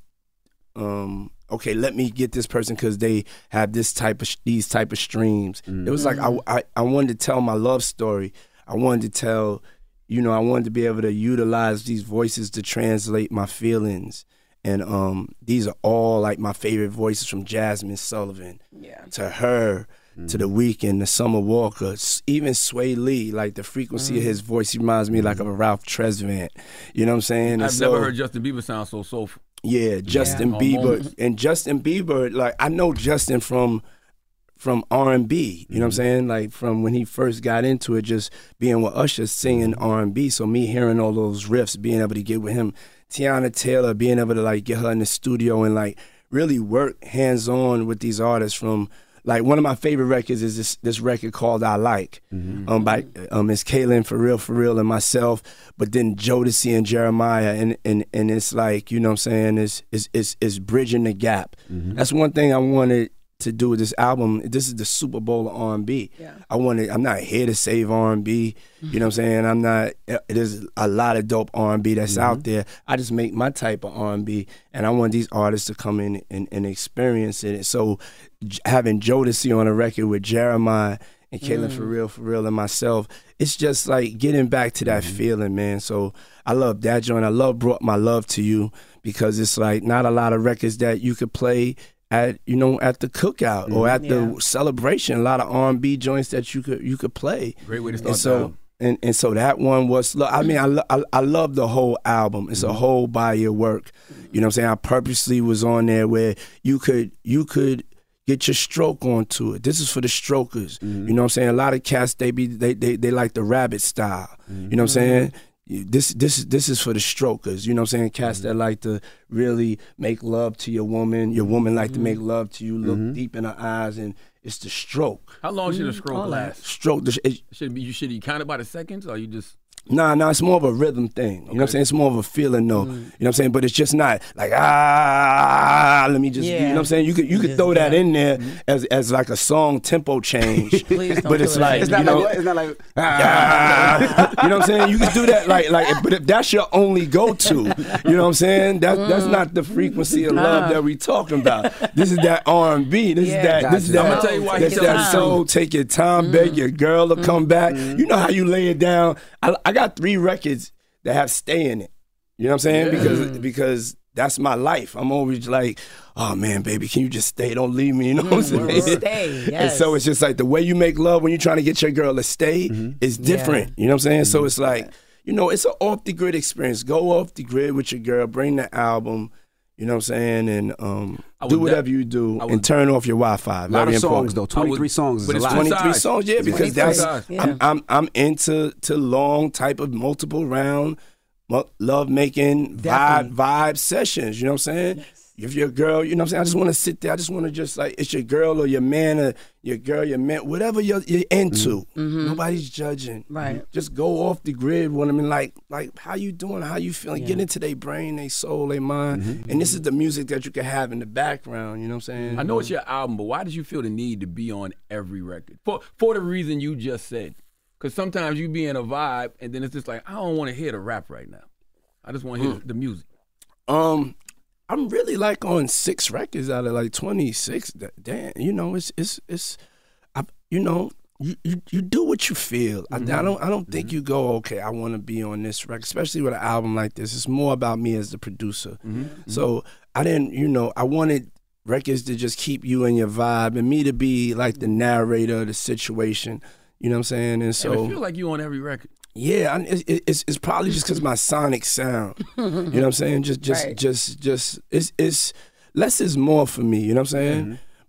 Um, okay, let me get this person because they have this type of these type of streams. It was like I, I I wanted to tell my love story. I wanted to tell, you know, I wanted to be able to utilize these voices to translate my feelings. And um, these are all like my favorite voices, from Jasmine Sullivan Yeah. to her, to The Weeknd, to Summer Walker, s- even Sway Lee. Like the frequency of his voice, he reminds me like of a Ralph Tresvant. You know what I'm saying? And I've so- never heard Justin Bieber sound so soulful. yeah, Justin Yeah. Bieber. Moments. And Justin Bieber, like I know Justin from from R and B, you know what I'm saying? Like from when he first got into it, just being with Usher, singing R and B. So me hearing all those riffs, being able to get with him, Tiana Taylor, being able to like get her in the studio and like really work hands-on with these artists. From like one of my favorite records is this this record called I Like, um by um it's Kaylin For Real For Real and myself, but then Jodeci and Jeremiah, and and and it's like, you know what I'm saying, it's it's it's, it's bridging the gap. That's one thing I wanted to do with this album. This is the Super Bowl of R and B. Yeah. I wanted, I'm not here to save R and B. You know what I'm saying? I'm not, there's a lot of dope R and B that's out there. I just make my type of R and B, and I want these artists to come in and, and experience it. So j- having Jodeci on a record with Jeremiah and Kaylin For Real For Real and myself, it's just like getting back to that feeling, man. So I love that joint. I love Brought My Love to You, because it's like not a lot of records that you could play at, you know, at the cookout or at Yeah. the celebration. A lot of R and B joints that you could you could play. Great way to start And the so album. and, and so that one was, I mean, I, lo- I, I love the whole album. It's a whole body of work. You know what I'm saying? I purposely was on there where you could you could get your stroke onto it. This is for the strokers. You know what I'm saying? A lot of cats, they be they they, they like the rabbit style. You know what I'm saying? This this this is for the strokers. You know what I'm saying? Cats that like to really make love to your woman. Your woman like to make love to you, look deep in her eyes, and it's the stroke. How long should a stroke all that. last? Stroke. The, it, Should be you should you count it by the seconds, or you just Nah, nah, it's more of a rhythm thing. You know what I'm saying? It's more of a feeling though. You know what I'm saying? But it's just not like, ah, let me just, you know what I'm saying? You could you could Just throw that get- in there as as like a song tempo change. Please don't but do it's it. like, It's not you know, like, it's not like, ah, you know what I'm saying? You can do that like like but if that's your only go-to, you know what I'm saying? That's that's not the frequency of love that we talking about. This is that R and B. This Yeah. is that this is Gotcha. that I'ma tell you why he that's took that his soul. Take your time, beg your girl to come back. You know how you lay it down. I, I got three records that have stay in it. You know what I'm saying? Because because that's my life. I'm always like, oh man, baby, can you just stay? Don't leave me. You know what I'm saying? Stay, And yes. so it's just like the way you make love when you're trying to get your girl to stay is different. You know what I'm saying? So it's like, you know, it's an off the grid experience. Go off the grid with your girl, bring the album, you know what I'm saying, and um, I do would whatever de- you do I would- and turn off your Wi-Fi. a lot Very of songs important. though. twenty-three songs is but a it's lot. twenty- twenty-three sides. songs, yeah, because twenty-three that's sides. Yeah. I'm, I'm I'm into to long type of multiple round love making vibe Definitely. vibe sessions. You know what I'm saying? If your girl, you know what I'm saying, I just want to sit there. I just want to just like, it's your girl or your man or your girl, your man, whatever you're, you're into. Nobody's judging. Right. Just go off the grid. What I mean, like, like how you doing? How you feeling? Get into their brain, their soul, their mind. And this is the music that you can have in the background. You know what I'm saying? I know it's your album, but why did you feel the need to be on every record? For for the reason you just said. Because sometimes you be in a vibe, and then it's just like, I don't want to hear the rap right now. I just want to hear the music. Um, I'm really like on six records out of like twenty-six. That- Damn, you know, it's it's it's, I, you know, you, you you do what you feel. I, I don't I don't think you go, okay, I want to be on this record, especially with an album like this. It's more about me as the producer. So I didn't, you know, I wanted records to just keep you in your vibe and me to be like the narrator of the situation. You know what I'm saying? And so And I feel like you on every record. yeah, I, it, it's it's probably just because my sonic sound. You know what I'm saying? Just just Right. just just it's it's less is more for me. You know what I'm saying?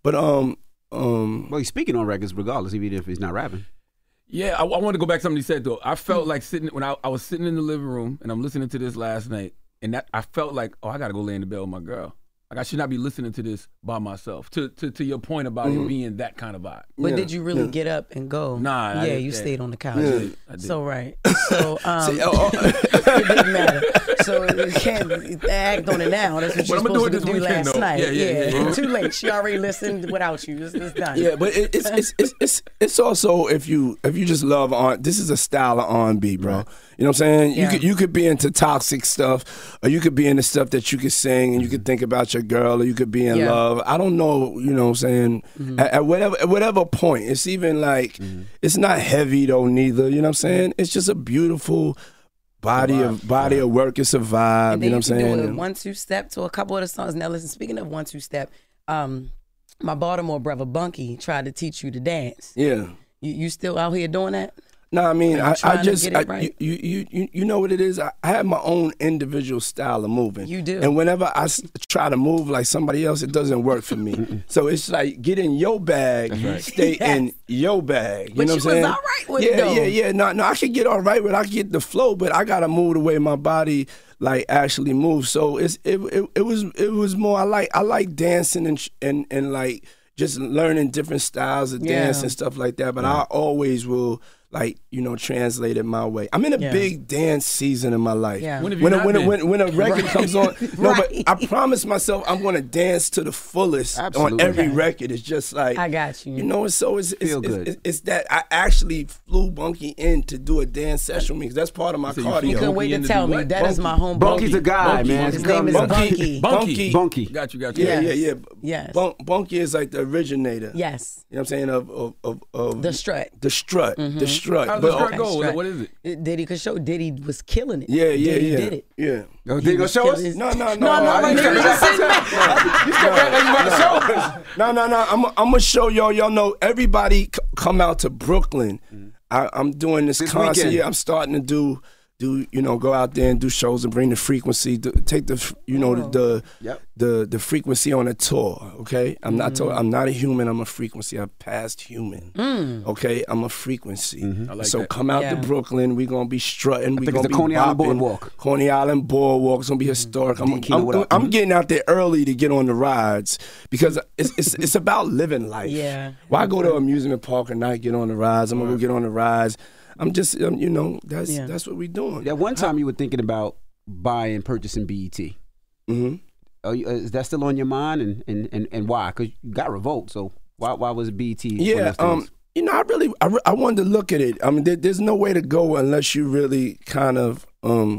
But um um. Well, he's speaking on records regardless, even if he's not rapping. Yeah, I, I want to go back to something you said though. I felt like sitting when I, I was sitting in the living room and I'm listening to this last night, and that I felt like, oh, I got to go lay in the bed with my girl. Like I should not be listening to this by myself. To to, to your point about mm-hmm. it being that kind of vibe. But yeah, did you really yeah. get up and go? Nah. Yeah, I, you yeah. stayed on the couch. I did, I did. So right. So um, See, oh, oh. it didn't matter. So you can't act on it now. That's what you're But I'm gonna supposed do to it do this weekend, last though. night. Yeah, yeah, yeah. Too late. She already listened without you. It's, it's done. Yeah, but it, it's, it's it's it's it's also if you if you just love on. This is a style of R and B, bro. Right. You know what I'm saying? Yeah. You could you could be into toxic stuff, or you could be into stuff that you could sing and you could think about your girl, or you could be in Yeah. love. I don't know. You know what I'm saying? Mm-hmm. At, at whatever at whatever point, it's even like mm-hmm. it's not heavy though neither. You know what I'm saying? It's just a beautiful body of body yeah. of work. It's a vibe. And you know you what I'm can saying? do a one two step to a couple of the songs. Now listen, speaking of one two step, um, my Baltimore brother Bunky tried to teach you to dance. Yeah. You you still out here doing that? No, I mean, I, I just, I, right? you, you, you, you know what it is? I, I have my own individual style of moving. You do. And whenever I s- try to move like somebody else, it doesn't work for me. So it's like, get in your bag, right. stay yes. in your bag. You but know you what I'm saying? was all right with yeah, it, though. Yeah, yeah, No, no, I can get all right with it. I can get the flow, but I got to move the way my body like actually moves. So it's it, it, it was it was more, I like, I like dancing and, and, and like just learning different styles of yeah. dance and stuff like that. But yeah. I always will, like, you know, translate it my way. I'm in a yeah. big dance season in my life. Yeah. When, have you when, not a, when, been? a, when, when a record right. comes on, no, right. but I promise myself I'm going to dance to the fullest Absolutely. on every Okay. record. It's just like, I got you. You know, it's so it's it's, Feel it's, good. it's, it's that I actually flew Bunky in to do a dance session with me, 'cause that's part of my So you cardio. flew You couldn't wait Bunky in to to tell do me. what? That is Bunky. my home. Bunky's a guy, Bunky. man. His Come name is on. Bunky. Bunky. Bunky. Got you, got you. Yeah, Yes. yeah, yeah. Yes. Bun- Bunky is like the originator. Yes. You know what I'm saying? Of of of, of The strut. The strut. Mm-hmm. The strut. How's But- the strut okay, go? strut. What is it? It- Diddy could show Diddy was killing it. Yeah, yeah, Diddy yeah. did it. Yeah. Oh, Diddy gonna show us? His- No, no, no. No, no, I- like, you you just sitting back. You step back like you about to show us. No, no, no. I'm, I'm gonna show y'all. Y'all know everybody c- come out to Brooklyn. I, I'm doing this, This concert. weekend. Yeah, I'm starting to do, do you know, go out there and do shows and bring the frequency. To, take the, f- you know, the the, Yep. the the frequency on a tour. Okay, I'm not. To, I'm not a human. I'm a frequency. I've passed human. Okay, I'm a frequency. I like so that. come out Yeah. to Brooklyn. We gonna be strutting. We think gonna it's the be Coney Island bopping. Boardwalk. Coney Island Boardwalk. It's gonna be historic. I'm, Kino, I'm, what up? I'm getting out there early to get on the rides because it's it's, it's about living life. Yeah. Why go to an amusement park and not get on the rides? I'm gonna go get on the rides. I'm just, um, you know, that's Yeah. that's what we doing. At one time, you were thinking about buying, purchasing B E T. Mm-hmm. Are you, uh, is that still on your mind, and and, and, and why? Because you got Revolt, so why why was B E T? one of Yeah, those um, things? you know, I really, I, re- I wanted to look at it. I mean, there, there's no way to go unless you really kind of, um,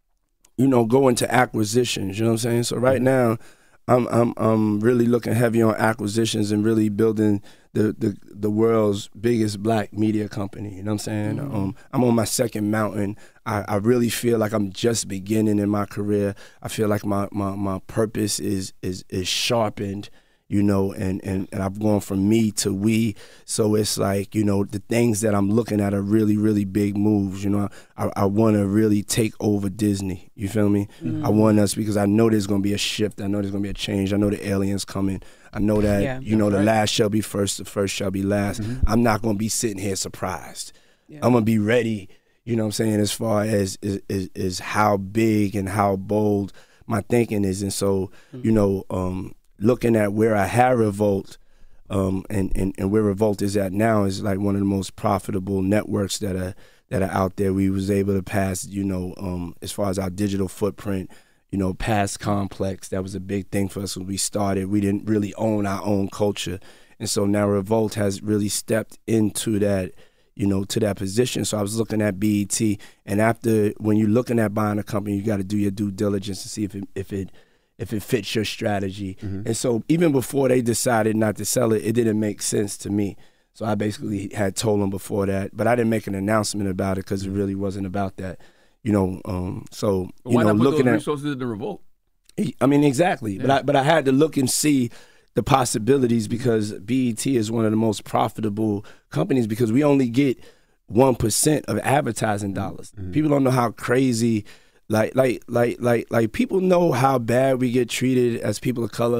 you know, go into acquisitions. You know what I'm saying? So right now, I'm I'm I'm really looking heavy on acquisitions and really building the the, the world's biggest black media company. You know what I'm saying? Mm-hmm. Um, I'm on my second mountain. I, I really feel like I'm just beginning in my career. I feel like my my, my purpose is is is sharpened. You know, and, and, and I've gone from me to we. So it's like, you know, the things that I'm looking at are really, really big moves. You know, I, I want to really take over Disney. You feel me? Mm-hmm. I want us because I know there's going to be a shift. I know there's going to be a change. I know the aliens coming. I know that, Yeah, you know, the right. last shall be first, the first shall be last. Mm-hmm. I'm not going to be sitting here surprised. Yeah. I'm going to be ready, you know what I'm saying, as far as is, is, is how big and how bold my thinking is. And so, mm-hmm. you know, um, looking at where I had Revolt um, and, and, and where Revolt is at now is like one of the most profitable networks that are that are out there. We was able to pass, you know, um, as far as our digital footprint, you know, past Complex. That was a big thing for us when we started. We didn't really own our own culture. And so now Revolt has really stepped into that, you know, to that position. So I was looking at B E T, and after, when you're looking at buying a company, you got to do your due diligence to see if it, if it, if it fits your strategy. Mm-hmm. And so even before they decided not to sell it, it didn't make sense to me. So I basically had told them before that, but I didn't make an announcement about it because it really wasn't about that, you know. Um, so you Why know, not put looking those at resources in the Revolt? I mean, exactly. Yeah. But I but I had to look and see the possibilities because B E T is one of the most profitable companies because we only get one percent of advertising dollars. Mm-hmm. People don't know how crazy. Like, like, like, like, like, people know how bad we get treated as people of color,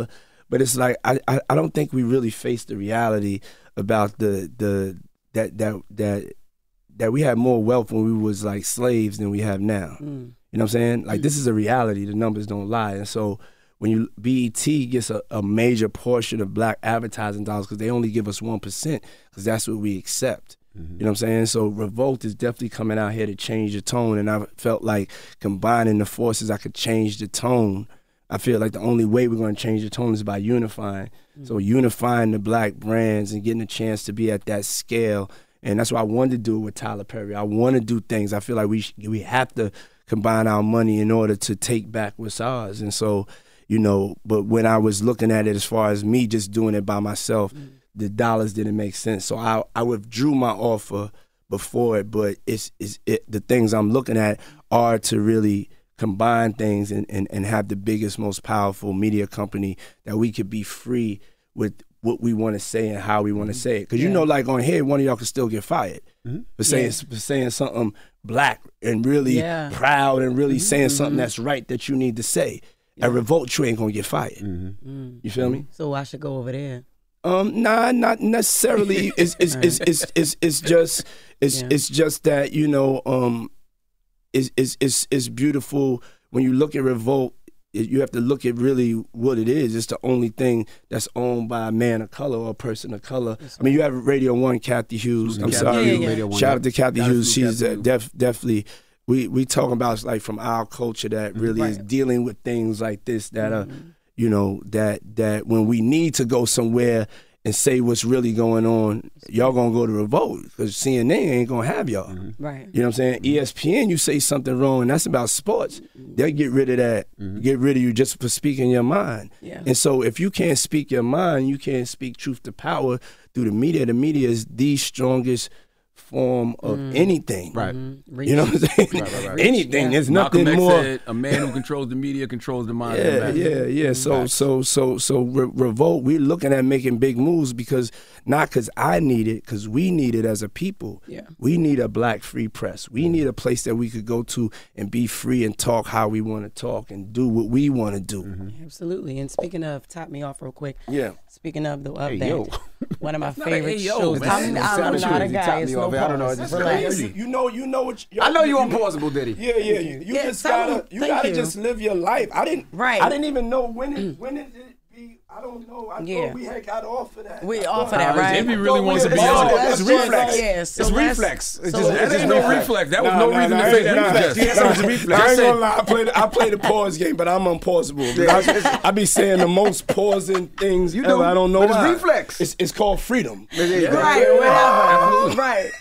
But it's like I, I, I don't think we really face the reality about the the that that that that we had more wealth when we was like slaves than we have now. Mm. You know what I'm saying? Like mm. this is a reality. The numbers don't lie. And so when you B E T gets a, a major portion of black advertising dollars because they only give us one percent because that's what we accept. Mm-hmm. You know what I'm saying? So Revolt is definitely coming out here to change the tone, and I felt like combining the forces, I could change the tone. I feel like the only way we're going to change the tone is by unifying. Mm-hmm. So unifying the black brands and getting a chance to be at that scale, and that's why I wanted to do it with Tyler Perry. I want to do things. I feel like we sh- we have to combine our money in order to take back what's ours. And so, you know, but when I was looking at it as far as me just doing it by myself, mm-hmm. the dollars didn't make sense. So I, I withdrew my offer before it, but it's, it's it, the things I'm looking at are to really combine things and, and, and have the biggest, most powerful media company that we could be free with what we want to say and how we want to mm-hmm. say it. Because yeah. you know, like on here, one of y'all could still get fired mm-hmm. for saying yeah. for saying something black and really yeah. proud and really mm-hmm. saying something that's right that you need to say. Yeah. At Revolt, you ain't gonna get fired. Mm-hmm. Mm-hmm. You feel me? So I should go over there. Um, nah, not necessarily. It's it's it's it's it's, it's just it's yeah. it's just that, you know, um, it's it's it's it's beautiful when you look at Revolt. You have to look at really what it is. It's the only thing that's owned by a man of color or a person of color. I mean, you have Radio One, Kathy Hughes. I'm Kathy, sorry. Yeah, yeah. Shout out to Kathy Shout Hughes. She's uh, def, definitely, we we talking about like from our culture that really right. is dealing with things like this that mm-hmm. are, you know, that that when we need to go somewhere and say what's really going on, y'all gonna go to Revolt because C N A ain't gonna have y'all. Mm-hmm. Right. You know what I'm saying? Mm-hmm. E S P N, you say something wrong, and that's about sports, they'll get rid of that, mm-hmm. get rid of you just for speaking your mind. Yeah. And so if you can't speak your mind, you can't speak truth to power through the media. The media is the strongest form of mm. anything. Right. Mm-hmm. You know what I'm saying? Right, right, right. Anything. Yeah. There's nothing Malcolm X more. Said, a man who controls the media controls the mind. Yeah, of the yeah, yeah. So, so, so, so, Re- Revolt. We're looking at making big moves because not because I need it, because we need it as a people. Yeah. We need a black free press. We need a place that we could go to and be free and talk how we want to talk and do what we want to do. Mm-hmm. Absolutely. And speaking of, top me off real quick. Yeah. Speaking of the of hey, that, yo. one of my That's favorite hey, yo, shows. man. I'm, I'm not a guy. It's no I don't know. It's Relax. You, you know, you know what? I know you unpausable, Diddy. Yeah, yeah. You, you Yeah, just tell gotta, me. you Thank gotta you. just live your life. I didn't, Right. I didn't even know when it, when it did be. I don't know. I Yeah. thought we had got off of that. We I off thought- of that, right? Jimmy really wants to be It's on all- it. It's reflex. Yeah, so It's let's- reflex. It's so just- That it's ain't just no reflex. reflex. That was Nah, no nah, reason nah, to say nah, that. nah. He just- Yeah, so it's a I reflex. ain't gonna lie. I play the, I play the pause game, but I'm unpausable. I, I be saying the most pausing things You ever. do, I don't know but it's why. reflex. It's, it's called freedom. Right, whatever. Right.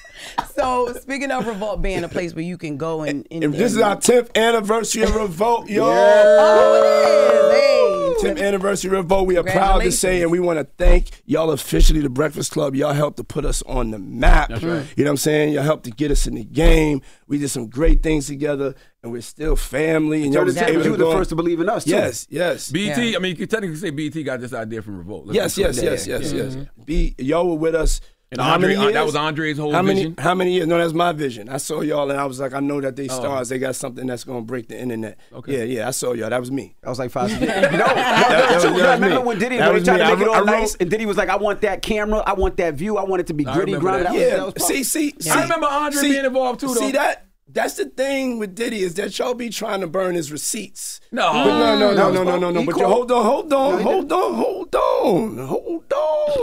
So speaking of Revolt being a place where you can go and, and If this and, is our tenth anniversary of Revolt, yo. Oh, it is. Hey. tenth anniversary of Revolt. We are proud to say, and we want to thank y'all officially, the Breakfast Club. Y'all helped to put us on the map. That's right. You know what I'm saying? Y'all helped to get us in the game. We did some great things together, and we're still family. And y'all was able You to were the go. first to believe in us, too. Yes, yes. B E T, Yeah. I mean, you could technically say B E T got this idea from Revolt. Let's Yes, be yes, clear. yes, yes, Yeah. yes. Be, y'all were with us. And how Andre, many years? that was Andre's whole how many, vision. How many years? No, that's my vision. I saw y'all and I was like, I know that they Oh. stars. They got something that's gonna break the internet. Okay. Yeah, yeah. I saw y'all. That was me. I was like five. no, no, that no, was- no, that I remember was me. when Diddy That was was trying me. to make I it all wrote- I nice, wrote- and Diddy was like, "I want that camera. I want that view. I want it to be I gritty, remember grounded." that. That was- Yeah. that was See, see, see. I remember Andre see, being involved too, though. See that? That's the thing with Diddy is that y'all be trying to burn his receipts. No. But no, no, no, no, no, no, no. He But you called- hold on, hold on, No, he hold on, hold on, hold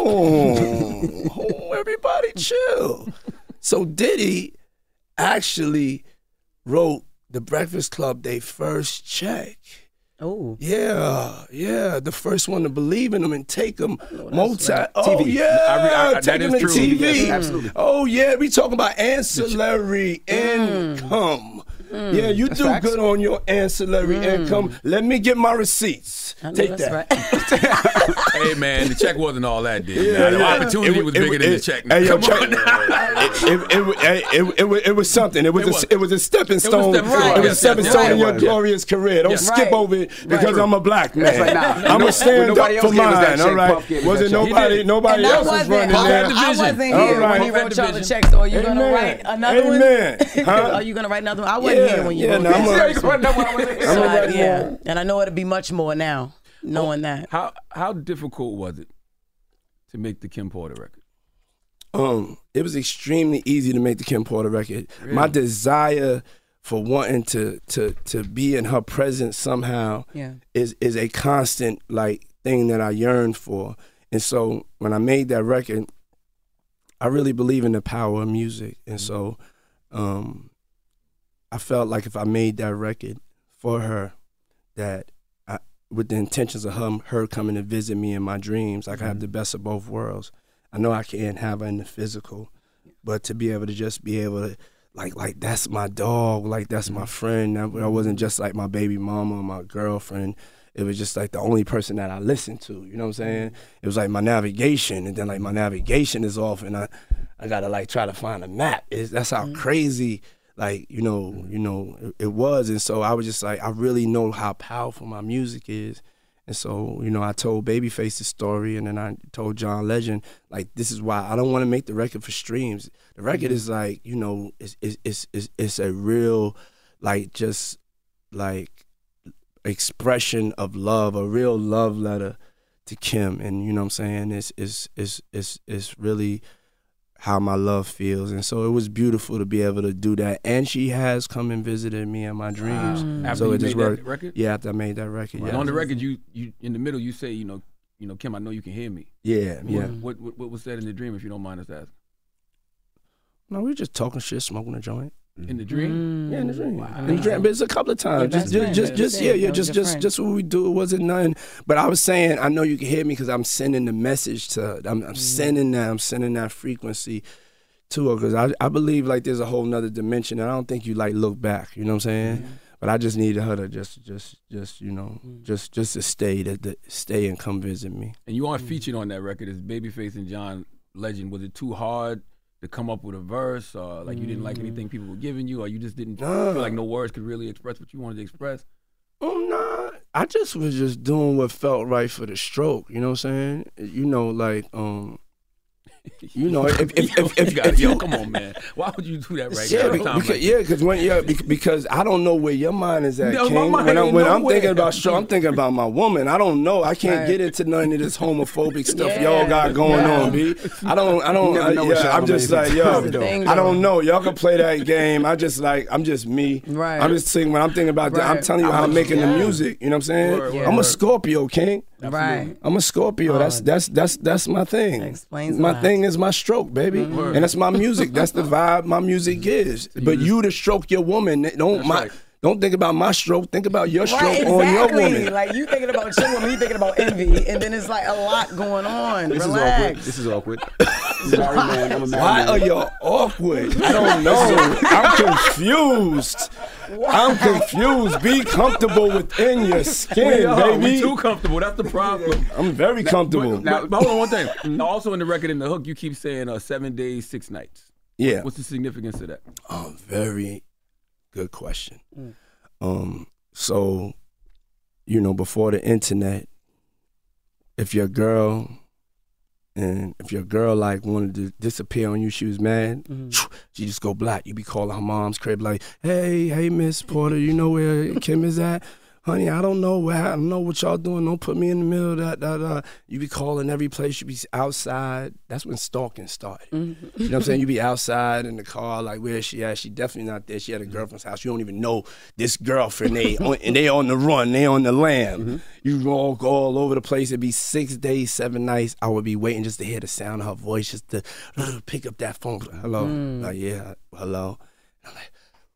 on. Hold, everybody chill. So Diddy actually wrote the Breakfast Club their first check. Oh. Yeah, yeah, the first one to believe in them and take them multi. right. Oh T V. yeah, I re- I- that take is them to true. T V. Yes, absolutely. Oh yeah, we talking about ancillary income. Yeah, you do facts. good on your ancillary income. Let me get my receipts. I know Take that's that. right. Hey, man, the check wasn't all that, dude. Yeah, the yeah. opportunity It- was it- bigger than the it- check. Hey, yo, Come check. on now. It, it, it, it, it, was- it was something. It was, It a, was. it was a stepping stone. stepping stone. It was a Yes, stepping yes, stone yes, in your yes. glorious career. Don't Yes. skip Right. over it because Right. I'm a black man. right, nah. I'm When gonna stand nobody up else for gave us that mine. check, All right. Puff gave us Wasn't that check. nobody He did. nobody And I else was wasn't, running I, there. I wasn't here All right. when he wrote y'all the check, so are you going to Amen. write another Amen. one? Huh? Are you going to write another one? I wasn't Yeah, here when you yeah, wrote no, that. I'm a- Yeah, you gonna know what I was saying. So, I'm a I- write yeah, more. and I know it'll be much more now. knowing that. How how difficult was it to make the Kim Porter record? Um, it was extremely easy to make the Kim Porter record. Really? My desire for wanting to to to be in her presence somehow Yeah. is is a constant like thing that I yearn for. And so when I made that record, I really believe in the power of music. And so um, I felt like if I made that record for her, that I, with the intentions of her, her coming to visit me in my dreams, I could have the best of both worlds. I know I can't have her in the physical, but to be able to just be able to, like, like that's my dog, like that's my friend. That, that wasn't just like my baby mama or my girlfriend. It was just like the only person that I listened to, you know what I'm saying? It was like my navigation, and then like my navigation is off, and I, I gotta like try to find a map. It's, that's how crazy, like, you know, you know, it, it was. And so I was just like, I really know how powerful my music is. And so, you know, I told Babyface the story, and then I told John Legend, like, this is why I don't want to make the record for streams. The record is like, you know, it's it's it's it's, it's a real, like, just like expression of love, a real love letter to Kim. And you know what I'm saying? It's it's it's it's it's really how my love feels. And so it was beautiful to be able to do that. And she has come and visited me in my dreams. Wow. After so you it just made that worked. record? Yeah, after I made that record. Right. Yeah. On the record, you you in the middle, you say, you know, you know, Kim, I know you can hear me. Yeah, yeah. What, what what was said in the dream, if you don't mind us asking? No, we were just talking shit, smoking a joint. In the dream? Yeah, in the dream. Wow. In the dream, but it's a couple of times. Yeah, just, that's just, right. just, That's just, it. yeah, yeah, That was just, your just, friend. just what we do. It wasn't nothing. But I was saying, I know you can hear me because I'm sending the message to her. I'm, I'm sending that. I'm sending that frequency to her because I, I believe like there's a whole nother dimension, and I don't think you like look back. You know what I'm saying? Mm-hmm. But I just needed her to just, just, just, you know, mm-hmm. just, just to stay, to, to stay and come visit me. And you aren't featured on that record as Babyface and John Legend. Was it too hard to come up with a verse, or like you didn't like anything people were giving you, or you just didn't Nah. feel like no words could really express what you wanted to express? Oh, nah. I just was just doing what felt right for the stroke. You know what I'm saying? You know, like, um, you know, if if if, if, if, you gotta, if yo, you come on, man. Why would you do that right yeah, now? be- Time because, like yeah, because when yeah, bec- because I don't know where your mind is at, No, my King. mind When, I, ain't when I'm nowhere. thinking about stroke, I'm thinking about my woman. I don't know. I can't Right. get into none of this homophobic stuff Yeah. y'all got going Yeah. on, B. I don't. I don't. You never I, know what yeah, y'all I'm just gonna like, be yo, doing. I don't know. Y'all can play that game. I just like, I'm just me. Right. I'm just thinking when I'm thinking about that. I'm Right. telling you how I'm making the music. You know what I'm saying? Word, word, I'm a word. Scorpio, King. Right. I'm a Scorpio. That's Oh. that's that's that's my thing. Explains a my lot. thing is my stroke, baby, and that's my music. That's the vibe my music gives. But you to stroke your woman, don't That's my right. don't think about my stroke. Think about your stroke Right, on your exactly. woman. Like you thinking about your woman, you thinking about envy, and then it's like a lot going on. This Relax. is awkward. This is awkward. Sorry, man. I'm a married Why man. are you awkward? I don't know. I'm confused. I'm confused. Be comfortable within your skin, We are. We baby. too comfortable. That's the problem. I'm very comfortable. But, but hold on one thing. Also in the record, in the hook, you keep saying uh, seven days, six nights. Yeah. What's the significance of that? Oh, very good question. Um, so, you know, before the internet, if your girl and if your girl like wanted to disappear on you, she was mad, she just go black. You be calling her mom's crib like, hey, hey, Miss Porter, you know where Kim is at? Honey, I don't know where, I don't know what y'all doing. Don't put me in the middle of that, that, that. You be calling every place. You be outside. That's when stalking started. You know what I'm saying? You be outside in the car, like, where is she at? She definitely not there. She at a girlfriend's house. You don't even know this girlfriend. They on, and they on the run. They on the lam. You all go all over the place. It'd be six days, seven nights. I would be waiting just to hear the sound of her voice, just to uh, pick up that phone. Hello. Like, yeah, hello. I'm like,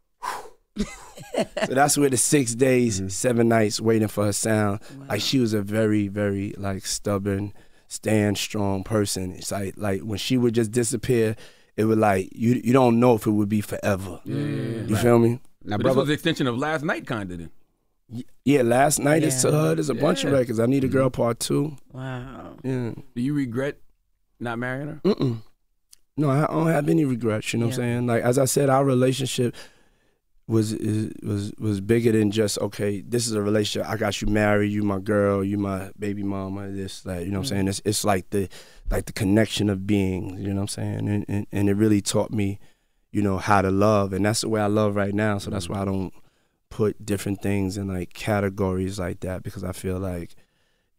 so that's where the six days, seven nights waiting for her sound. Like she was a very, very like stubborn, stand strong person. It's like like when she would just disappear, it would like you you don't know if it would be forever. Yeah, yeah, yeah. You feel me? Now, But this brother, was the extension of last night, kind of. Then. Yeah, last night is to Yeah. her. There's a bunch of Yeah. records. I Need a Girl Part Two. Wow. Yeah. Do you regret not marrying her? Mm-mm. No, I don't have any regrets. You know what I'm Yeah. saying? Like as I said, our relationship was is, was was bigger than just okay. This is a relationship. I got you married. You my girl. You my baby mama. This that. You know what I'm saying? It's it's like the like the connection of beings. You know what I'm saying? And, and and it really taught me, you know, how to love. And that's the way I love right now. So that's why I don't put different things in like categories like that, because I feel like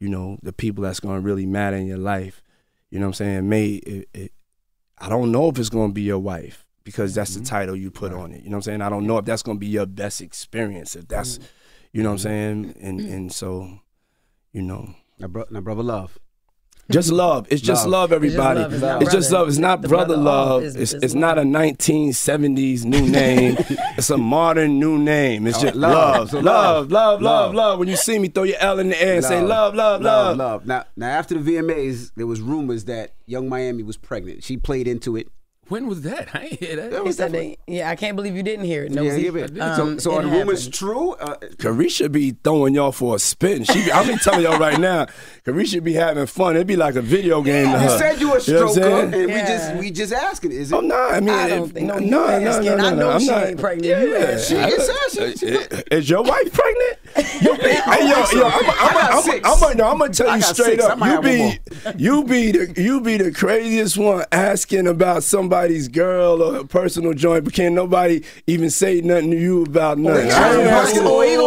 you know, the people that's going to really matter in your life, you know what I'm saying, may, it, it, I don't know if it's going to be your wife because that's mm-hmm. the title you put right. on it. You know what I'm saying? I don't know if that's going to be your best experience, if that's, mm-hmm. you know what I'm saying? And and so, you know. Now, bro, now brother love. Just love. It's just love, love everybody. It's just love. It's, just love. It's not brother, brother love. It's, it's, it's not a nineteen seventies new name. It's a modern new name. It's just love. Love, love, love, love, love. When you see me, throw your L in the air and say love, love, love. Love. Now, now after the V M As, there was rumors that Young Miami was pregnant. She played into it. When was that? I ain't hear that. that was they, yeah, I can't believe you didn't hear it. No, yeah, yeah, um, so, so are the rumors true? Uh, Carisha be throwing y'all for a spin. She, be, I be telling y'all right now, Carisha be having fun. It'd be like a video game yeah, to her. You said you a stroker, you know and yeah. we just we just asking. Is it? Oh no, I mean, I don't if, think no, no, no, no, no, no, I know I'm she not, ain't pregnant. Yeah, Yeah, she is. Is your wife pregnant? You be, hey, yo, yo, I'm, I'm, I'm, I'm, I'm, no, I'm gonna tell you straight up. You be, you be the, you be the craziest one asking about somebody's girl or a personal joint, but can't nobody even say nothing to you about nothing. I ain't asking.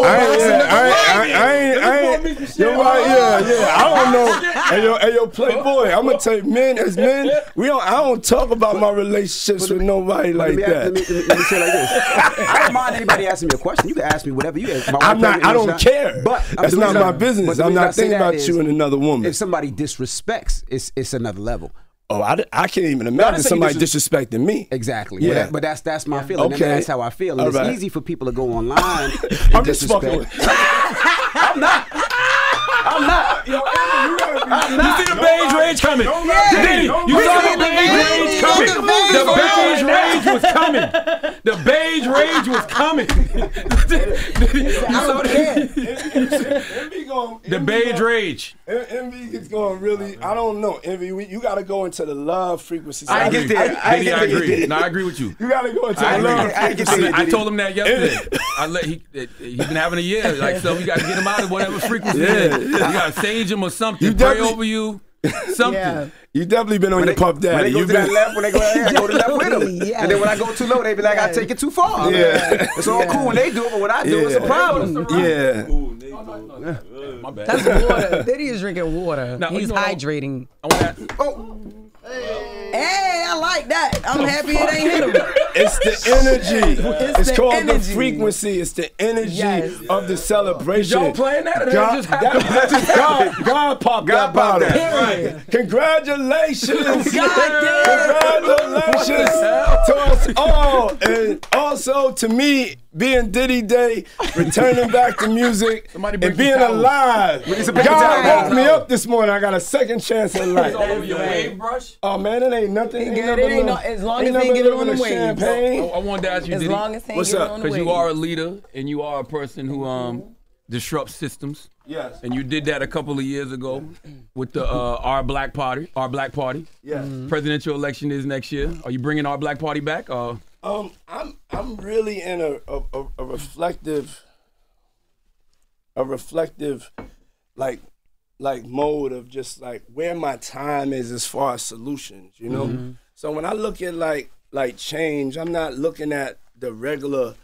I ain't, I ain't, you're right, yeah, yeah. I don't know. Hey, yo, hey, yo, Playboy, I'm gonna tell you, men, as men, we don't, I don't talk about my relationships with nobody like that. Let me say it like this. I don't mind anybody asking me a question. You can ask me whatever you ask. I'm not, I don't care. But that's not my business. I'm not thinking about you and another woman. If somebody disrespects, it's it's another level. Oh, I, I can't even imagine somebody disrespecting me. Exactly. Yeah. But, that, but that's that's my feeling. Okay. That's how I feel. And it's right. easy for people to go online. I'm just fucking with I'm not. I'm not. Yo, I'm not. You see the beige rage coming. Diddy, you saw the beige rage coming. The beige rage was coming. The beige rage was coming. You saw that? The beige rage. Envy is going really, I don't know. Envy, you got to go into the love frequency. I get there. I, Diddy, I agree. No, I agree with you. You got to go into I the love I, frequency. I, I told him that yesterday. I let he he's been having a year, like so. We got to get him out of whatever frequency. Yeah, you got to sage him or something. You pray over you. Something. Yeah. You definitely been on when your they, puff daddy. When they go you to been... that left, when they go there, I go to the left with them. Yes. And then when I go too low, they be like, yes. I take it too far. Yeah. It's all yeah. cool when they do it, but when I do yeah. it, it's a problem. Yeah. Ooh, oh, no, no. Yeah. My bad. That's water. Diddy is drinking water. Now, He's you know, hydrating. I want to oh. Hey, I like that. I'm happy it ain't hit him. It's the energy. It's, it's the called energy. the frequency. It's the energy yes. of the celebration. Y'all playing that? Or God, just happened? That, just God, God popped God that bottle. That. Right. Congratulations. God Congratulations to us all. And also to me, being Diddy Day, returning back to music, and being alive. God woke me up this morning. I got a second chance at life. All over your wave brush? Oh man, it ain't nothing. Ain't it ain't no, as long as they get it on the wave. I, I wanted to ask you, as Diddy, long as they what's get up? it on the wave. Because you are a leader and you are a person who um disrupts systems. Yes. And you did that a couple of years ago with the uh, Our Black Party. Our Black Party. Yes. Mm-hmm. Presidential election is next year. Are you bringing Our Black Party back? Or? Um, I'm I'm really in a a, a, a reflective, a reflective, like like mode of just like where my time is as far as solutions, you know. Mm-hmm. So when I look at like like change, I'm not looking at the regular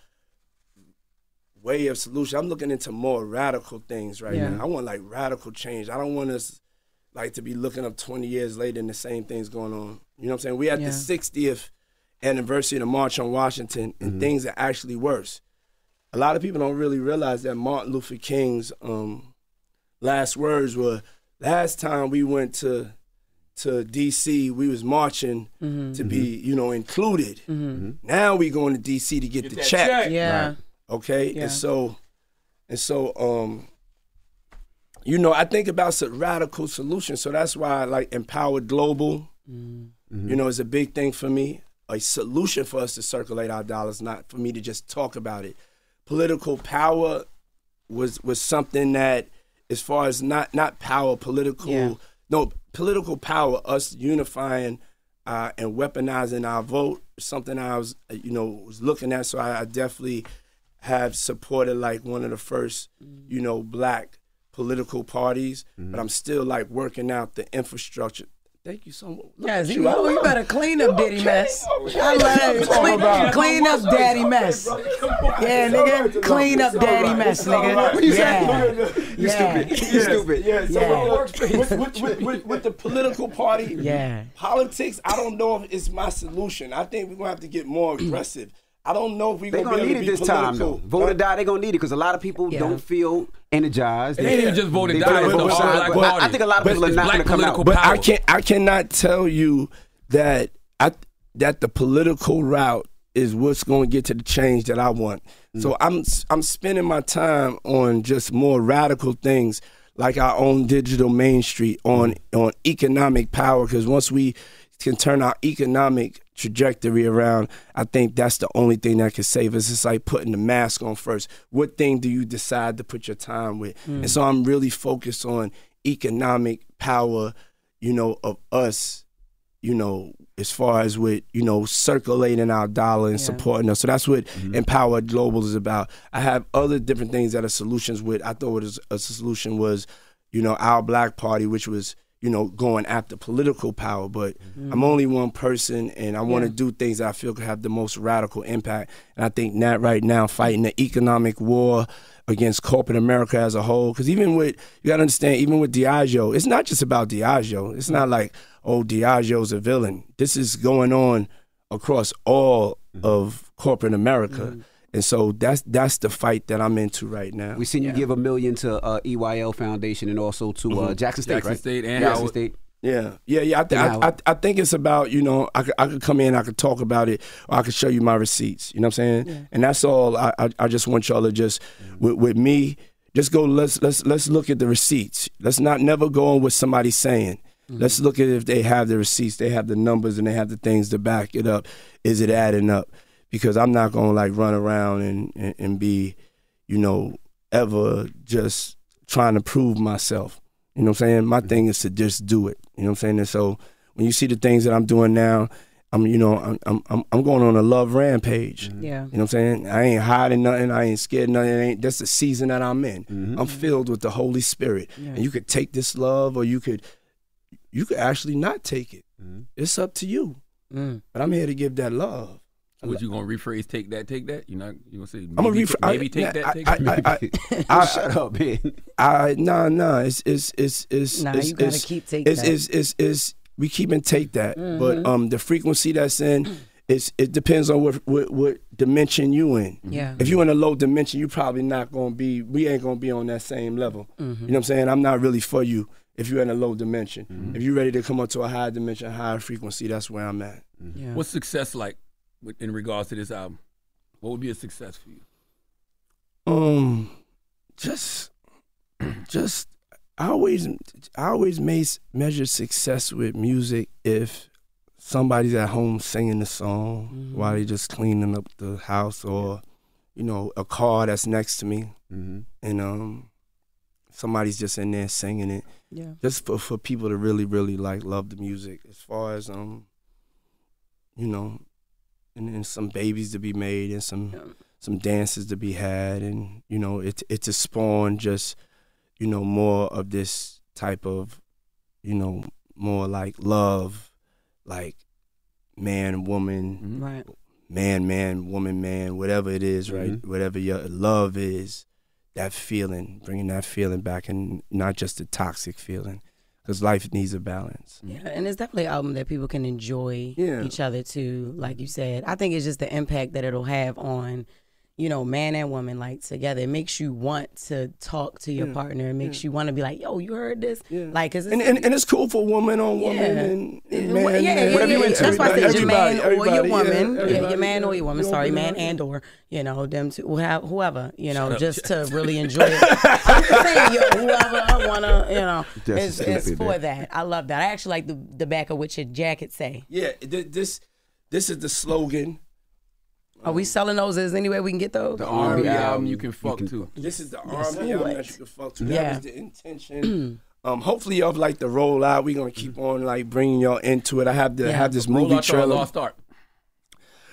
way of solution. I'm looking into more radical things right yeah. now. I want like radical change. I don't want us like to be looking up twenty years later and the same thing's going on. You know what I'm saying? We at yeah. the sixtieth anniversary of the March on Washington, and mm-hmm. things are actually worse. A lot of people don't really realize that Martin Luther King's um, last words were, last time we went to to D C, we was marching mm-hmm. to be, you know, included. Mm-hmm. Now we going to D C to get, get the check. check. Yeah. Right. Okay? Yeah. And so, and so, um, you know, I think about some radical solutions. So that's why I like Empowered Global, mm-hmm. you know, is a big thing for me. A solution for us to circulate our dollars, not for me to just talk about it. Political power was was something that, as far as not not power, political, yeah. no, political power, us unifying uh, and weaponizing our vote, something I was, you know, was looking at. So I, I definitely have supported like one of the first, you know, black political parties, mm-hmm. but I'm still like working out the infrastructure Thank you so much. Look Yes, at you, you. I oh, you love- better clean up Diddy Okay, mess. okay. I love it. Clean, clean up daddy mess. Yeah, nigga. Clean up daddy mess, nigga. Yeah. You Yeah. stupid. You stupid. Yeah, so Yeah. with, with, with, with, with the political party, Yeah. politics, I don't know if it's my solution. I think we're going to have to get more aggressive. I don't know if we're They're going to gonna be need able it to be this time political. though. Vote or die, they're gonna need it because a lot of people Yeah. don't feel energized. It ain't even just vote or They die, vote it's the both all sides, black but I- I party. think a lot of But people are it's not black gonna come out. political But I power. can't. I cannot tell you that I that the political route is what's going to get to the change that I want. Mm. So I'm I'm spending my time on just more radical things like our own digital Main Street, on on economic power. Because once we can turn our economic trajectory around, I think that's the only thing that can save us. It's like putting the mask on first. What thing do you decide to put your time with? Mm. And so I'm really focused on economic power, you know, of us, you know, as far as with, you know, circulating our dollar and Yeah. supporting us. So that's what Empower Global is about. I have other different things that are solutions with. I thought it was a solution was, you know, our Black Party, which was, you know, going after political power. But I'm only one person, and I want to Yeah. do things that I feel could have the most radical impact. And I think that right now, fighting the economic war against corporate America as a whole, because even with, you got to understand, even with Diageo, it's not just about Diageo. It's not like, oh, Diageo's a villain. This is going on across all of corporate America. And so that's that's the fight that I'm into right now. We seen you give a million to uh, E Y L Foundation and also to uh, Jackson State, Jackson right? State and Jackson Howard. State. Yeah, yeah, yeah. I, th- I, I, I think it's about, you know, I could, I could come in, I could talk about it, or I could show you my receipts. You know what I'm saying? Yeah. And that's all. I, I, I just want y'all to just, with, with me, just go. Let's let's let's look at the receipts. Let's not never go on what somebody's saying. Let's look at if they have the receipts, they have the numbers, and they have the things to back it up. Is it adding up? Because I'm not gonna like run around and, and, and be, you know, ever just trying to prove myself. You know what I'm saying? My thing is to just do it. You know what I'm saying? And so when you see the things that I'm doing now, I'm, you know, I'm I'm I'm going on a love rampage. Yeah. You know what I'm saying? I ain't hiding nothing. I ain't scared of nothing. It ain't, that's the season that I'm in. Mm-hmm. I'm filled with the Holy Spirit. Yeah. And you could take this love, or you could you could actually not take it. Mm-hmm. It's up to you. Mm. But I'm here to give that love. What you gonna rephrase? Take that, take that. You not you gonna say? Maybe, I'm gonna rephrase. maybe take that, take I, that. I, I, I, I, Shut up, man. I, nah, nah. It's, it's, it's, it's. Nah, it's, you gotta it's, keep take it's, that. It's, it's, it's, we keep and take that, Mhm. but um, the frequency that's in, it's, it depends on what, what, what dimension you in. Yeah. If you're in a low dimension, you probably not gonna be. We ain't gonna be on that same level. Mm-hmm. You know what I'm saying? I'm not really for you if you're in a low dimension. If you're ready to come up to a higher dimension, higher frequency, that's where I'm at. Yeah. What's success like with- in regards to this album? What would be a success for you? Um, just, just, I always, I always made, measure success with music if somebody's at home singing the song Mhm. while they just cleaning up the house, or, you know, a car that's next to me, Mm-hmm. and um, somebody's just in there singing it. Yeah. Just for, for people to really, really like love the music. As far as um, you know, and, and some babies to be made, and some Yeah. some dances to be had, and you know, it it to spawn just, you know, more of this type of, you know, more like love, like man, woman, Right. man, man, woman, man, whatever it is, right? Mhm. Whatever your love is, that feeling, bringing that feeling back, and not just the toxic feeling, because life needs a balance. Yeah, and it's definitely an album that people can enjoy Yeah. each other too. Like you said, I think it's just the impact that it'll have on, you know, man and woman like together. It makes you want to talk to your Yeah. partner. It makes you want to be like, yo, you heard this? Yeah. Like, cause it's, And, and and it's cool for woman on woman, Yeah. and, and Yeah, man, yeah, man, yeah, whatever yeah, you yeah. into. That's why I said your man Everybody, or your everybody, woman. yeah, Yeah, your everybody, man or your yeah. woman. You Sorry, don't man believe and or, you know, them two, whoever, whoever you know, Shut up. just to really enjoy it. I'm just saying, yo, whoever I want to, you know, That's it's, it's stupid, for man. that. I love that. I actually like the, the back of what your jacket say. Yeah, th- this this is the slogan. Are we selling those? Is any way we can get those? The R and R&B B album album you can fuck to. This is the Yes, R and B album what? that you can fuck to. Yeah. That was the intention. um, hopefully y'all like the rollout. We're gonna keep on like bringing y'all into it. I have the Yeah. have this Roll movie out to a trailer. lost art.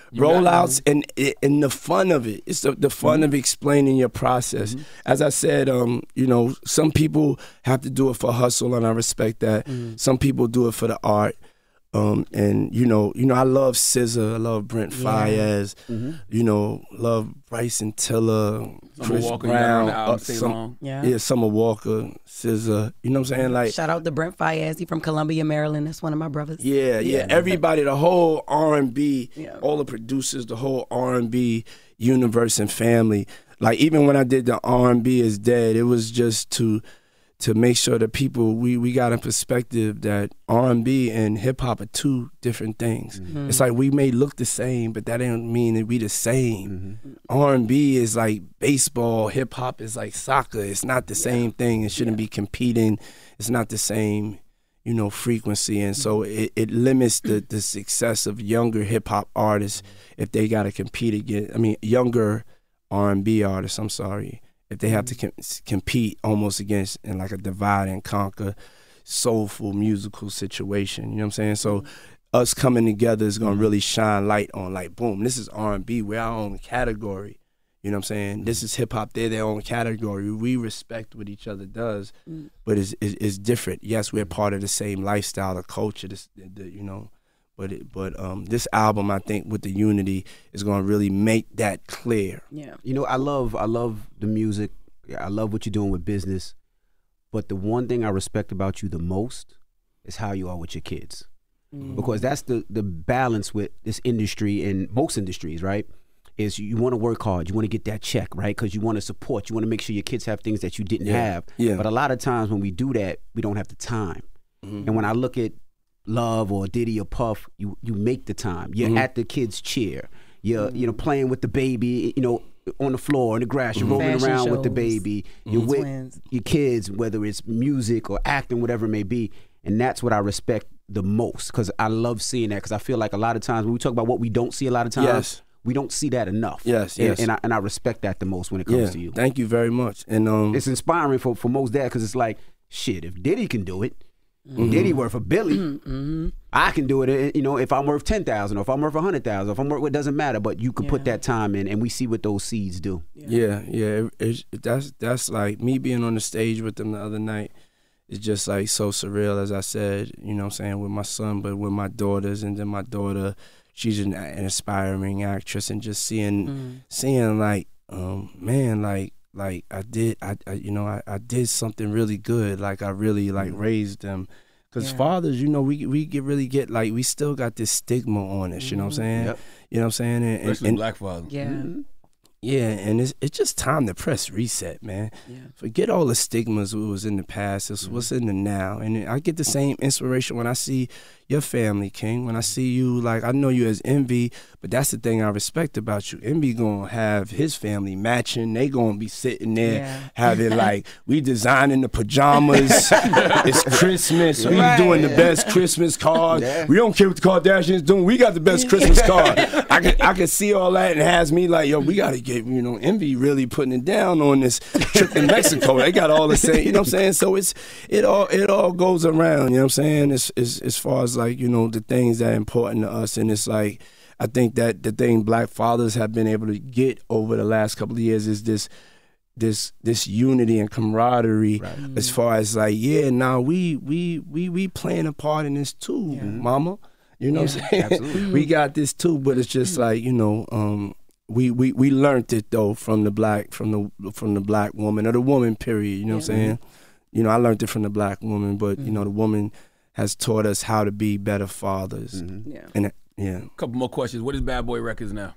rollouts and and the fun of it. It's the, the fun mm-hmm. of explaining your process. Mm-hmm. As I said, um, you know, some people have to do it for hustle, and I respect that. Mm-hmm. Some people do it for the art. Um, and you know, you know, I love S Z A, I love Brent yeah. Faiyaz, mm-hmm. you know, love Bryson Tiller, Summer Chris Walker, Brown, uh, some, yeah. yeah, Summer Walker, S Z A. You know what I'm saying? Like, shout out to Brent Faiyaz, he from Columbia, Maryland. That's one of my brothers. Yeah, yeah. yeah. Everybody, the whole R and B, yeah. all the producers, the whole R and B universe and family. Like even when I did the R and B is Dead, it was just to. to make sure that people, we, we got in perspective that R and B and hip-hop are two different things. Mm-hmm. It's like we may look the same, but that don't mean that we the same. Mm-hmm. R and B is like baseball, hip-hop is like soccer. It's not the yeah. same thing. It shouldn't yeah. be competing. It's not the same, you know, frequency. And so it, it limits the, the success of younger hip-hop artists if they got to compete against, I mean, younger R and B artists, I'm sorry. If they have to com- compete almost against in like a divide and conquer soulful musical situation, you know what I'm saying? So us coming together is gonna really shine light on like, boom, this is R and B, we're our own category. You know what I'm saying? This is hip hop, they're their own category. We respect what each other does, but it's, it's, it's different. Yes, we're part of the same lifestyle, the culture, the, the, you know. But it, but um, this album, I think, with the unity, is going to really make that clear. Yeah. You know, I love I love the music. I love what you're doing with business. But the one thing I respect about you the most is how you are with your kids. Mm. Because that's the, the balance with this industry and most industries, right? Is you want to work hard. You want to get that check, right? Because you want to support. You want to make sure your kids have things that you didn't yeah. have. Yeah. But a lot of times when we do that, we don't have the time. Mm-hmm. And when I look at Love or Diddy or Puff, you you make the time. You're mm-hmm. at the kid's chair. You're mm-hmm. you know playing with the baby, you know, on the floor in the grass. You're mm-hmm. rolling Fashion around shows. with the baby. Mm-hmm. You're with Twins. your kids, whether it's music or acting, whatever it may be. And that's what I respect the most, because I love seeing that. Because I feel like a lot of times when we talk about what we don't see, a lot of times yes. we don't see that enough. Yes, and, yes. And I and I respect that the most when it comes yeah, to you. Thank you very much. And um, it's inspiring for for most dads, because it's like, shit, if Diddy can do it. Mm-hmm. Diddy worth a Billy. Mm-hmm. I can do it. You know, if I'm worth ten thousand, or if I'm worth a hundred thousand, if I'm worth, it doesn't matter. But you can yeah. put that time in, and we see what those seeds do. Yeah, yeah. yeah it, it, that's that's like me being on the stage with them the other night. It's just like so surreal, as I said. You know, what I'm saying, with my son, but with my daughters, and then my daughter, she's an, an aspiring actress, and just seeing, mm. seeing like, um, man, like. Like I did, I, I you know, I, I did something really good. Like I really like mm-hmm. raised them, because yeah. fathers, you know, we we get really get like we still got this stigma on us. Mm-hmm. You know what I'm saying? Yep. You know what I'm saying? And, Especially and, black fathers. Yeah. Mm-hmm. Yeah, and it's it's just time to press reset, man. Yeah. Forget all the stigmas what was in the past. It's mm-hmm. what's in the now. And I get the same inspiration when I see your family, King. When I see you, like, I know you as Envy, but that's the thing I respect about you. Envy gonna have his family matching. They gonna be sitting there yeah. having like, we designing the pajamas. It's Christmas. We right. doing the best Christmas card. Yeah. We don't care what the Kardashians doing. We got the best Christmas card. I can I can see all that, and it has me like, yo, we gotta get, you know, Envy really putting it down on this trip to Mexico. They got all the same, you know what I'm saying? So it's it all it all goes around, you know what I'm saying? It's, it's, as far as like, you know, the things that are important to us. And it's like, I think that the thing black fathers have been able to get over the last couple of years is this this this unity and camaraderie, right. as far as like, yeah, now we we we we playing a part in this too, yeah. mama. You know yeah, what I'm saying? Absolutely. We got this too, but it's just like, you know, um, we, we we learned it though from the black from the from the black woman, or the woman period, you know yeah. what I'm saying? You know, I learned it from the black woman, but mm-hmm. you know, the woman has taught us how to be better fathers. Mm-hmm. Yeah. And yeah. A couple more questions. What is Bad Boy Records now?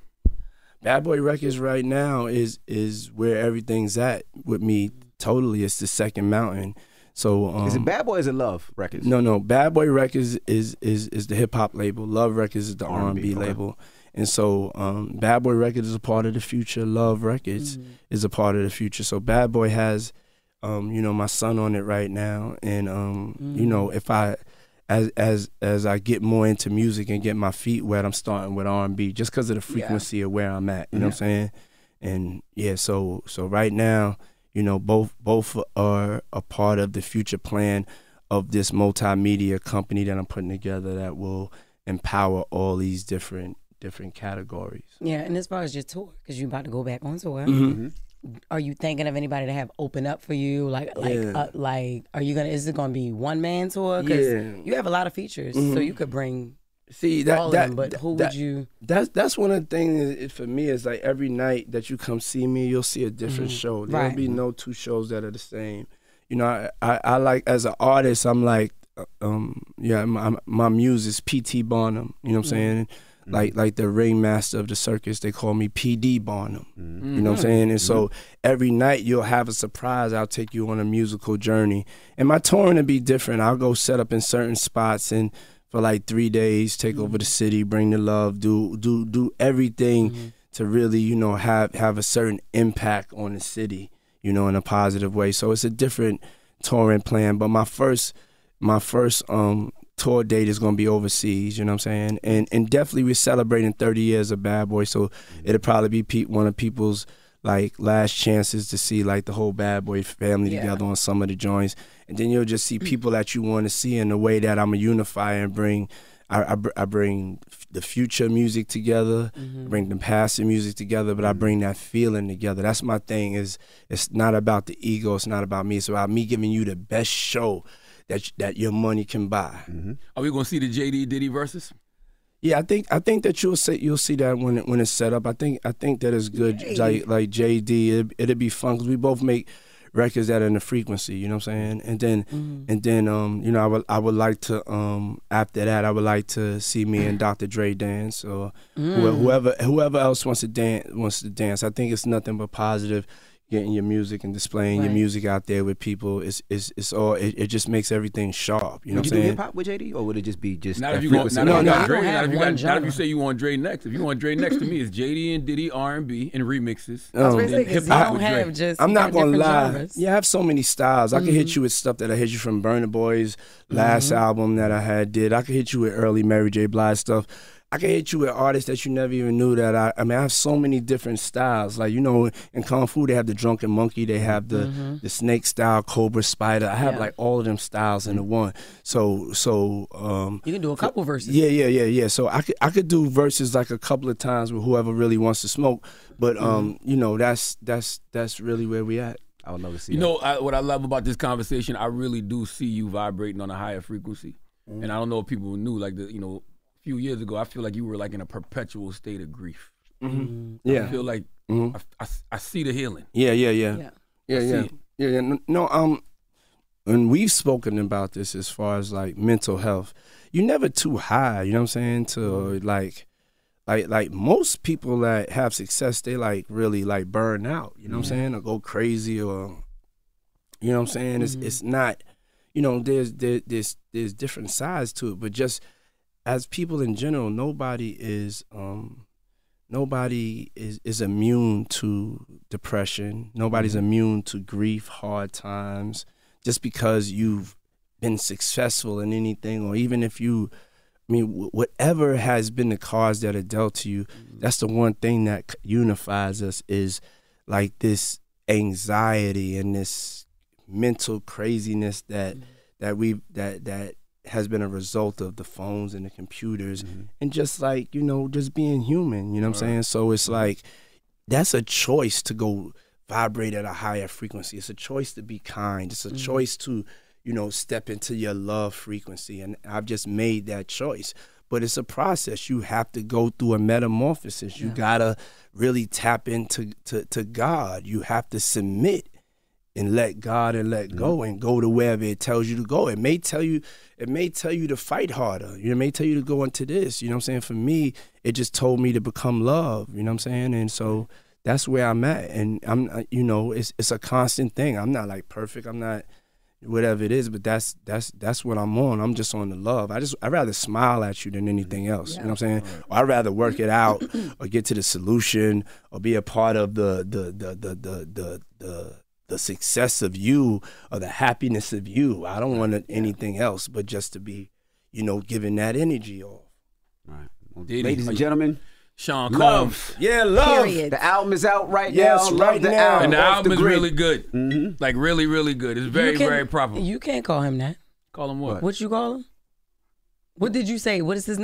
Bad Boy Records right now is is where everything's at with me totally. It's the second mountain. So um, is it Bad Boy or is it Love Records? No, no. Bad Boy Records is is is the hip hop label. Love Records is the R and B label. And so um, Bad Boy Records is a part of the future. Love Records mm-hmm. is a part of the future. So Bad Boy has, um, you know, my son on it right now. And um, mm-hmm. you know, if I as as as I get more into music and get my feet wet, I'm starting with R and B just because of the frequency yeah. of where I'm at. You know yeah. what I'm saying? And yeah, so so right now, you know, both both are a part of the future plan of this multimedia company that I'm putting together that will empower all these different different categories. Yeah, and as far as your tour, because you're about to go back on tour, Mm-hmm. are you thinking of anybody to have open up for you? Like, like, Yeah. uh, like, are you gonna? Is it gonna be one man tour? Because Yeah. you have a lot of features, Mhm. so you could bring See that all that, of them. But who that, would you? That's that's one of the things is- for me is like every night that you come see me, you'll see a different Mhm. show. There'll Right. be no two shows that are the same. You know, I, I, I like as an artist, I'm like, uh, um, yeah, my my muse is P T Barnum. You know what I'm saying? Like like the ringmaster of the circus, they call me P D Barnum. Mm-hmm. You know what I'm saying? And so every night you'll have a surprise. I'll take you on a musical journey. And my touring will be different. I'll go set up in certain spots and for like three days, take over the city, bring the love, do do do everything Mm-hmm. to really, you know, have have a certain impact on the city, you know, in a positive way. So it's a different touring plan. But my first my first um tour date is gonna be overseas, you know what I'm saying? And and definitely we're celebrating thirty years of Bad Boy, so it'll probably be pe- one of people's like last chances to see like the whole Bad Boy family Yeah. together on some of the joints. And then you'll just see people that you want to see in the way that I'm a unifier and bring I, I, br- I bring the future music together, Mm-hmm. bring the past music together, but I bring that feeling together. That's my thing. Is it's not about the ego. It's not about me. It's about me giving you the best show that that your money can buy. Are we gonna see the J D Diddy versus? Yeah, I think I think that you'll see you'll see that when it, when it's set up. I think I think that is good. Like like J D, it, it'll be fun because we both make records that are in the frequency. You know what I'm saying? And then and then um you know I would I would like to um after that I would like to see me and Doctor Dre dance or whoever, whoever whoever else wants to dance wants to dance. I think it's nothing but positive. Getting your music and displaying your Right. music out there with people, it's it's it's all it, it just makes everything sharp. You know Would what you I'm do saying? hip hop with J D, or would it just be just Not that if you want, frequency? not No, if you no, got I Dre. don't Not have if you one got, not if you genre. say you want Dre next. If you want Dre next to me, it's J D and Diddy R and B and remixes. I was Um, gonna say, 'cause hip you hop don't with have Dre. just. I'm you not got gonna different lie. genres. Yeah, I have so many styles. I can hit you with stuff that I hit you from Burna Boy's last album that I had did. I could hit you with early Mary J. Blige stuff. I can hit you with artists that you never even knew that I. I mean, I have so many different styles. Like you know, in Kung Fu they have the Drunken Monkey, they have the the snake style, Cobra Spider. I have Yeah. like all of them styles in the one. So so um. You can do a couple verses. Yeah, yeah, yeah, yeah. So I could I could do verses like a couple of times with whoever really wants to smoke. But um, you know, that's that's that's really where we at. I would love to see You that. know I, what I love about this conversation? I really do see you vibrating on a higher frequency, and I don't know if people knew. Like the you know, a few years ago, I feel like you were like in a perpetual state of grief. Mm-hmm. I Yeah. feel like Mhm. I, I, I see the healing. Yeah, yeah, yeah, Yeah. yeah, I see yeah, it. yeah, yeah. No, no, um, and we've spoken about this as far as like mental health. You're never too high. You know what I'm saying? To like, like, like most people that have success, they like really like burn out. You know what I'm saying? Or go crazy, or you know what I'm saying? It's it's not. You know, there's there, there's there's different sides to it, but just as people in general, nobody is um. Nobody is, is immune to depression. Nobody's immune to grief, hard times. Just because you've been successful in anything, or even if you, I mean, wh- whatever has been the cards that are dealt to you, that's the one thing that c- unifies us is like this anxiety and this mental craziness that that we that that has been a result of the phones and the computers and just like, you know, just being human, you know what I'm saying? So it's like, that's a choice to go vibrate at a higher frequency. It's a choice to be kind. It's a choice to, you know, step into your love frequency. And I've just made that choice. But it's a process. You have to go through a metamorphosis. You gotta really tap into to, to God. You have to submit and let God and let go and go to wherever it tells you to go. It may tell you, it may tell you to fight harder. You know, it may tell you to go into this. You know what I'm saying? For me, it just told me to become love. You know what I'm saying? And so that's where I'm at. And I'm, uh, you know, it's it's a constant thing. I'm not like perfect. I'm not whatever it is, but that's that's that's what I'm on. I'm just on the love. I just I'd rather smile at you than anything else. You know what I'm saying? Or I'd rather work it out or get to the solution or be a part of the the the the the the, the the success of you or the happiness of you. I don't want anything else but just to be, you know, giving that energy off. All right. Well, Diddy, ladies are and you- gentlemen, Sean love. Combs. Yeah, love. Period. The album is out right Yes, now. right Love the now. album. And the Off album is grid. really good. Mhm. Like really, really good. It's very, You can- very proper. You can't call him that. Call him what? What you call him? What did you say? What is his name?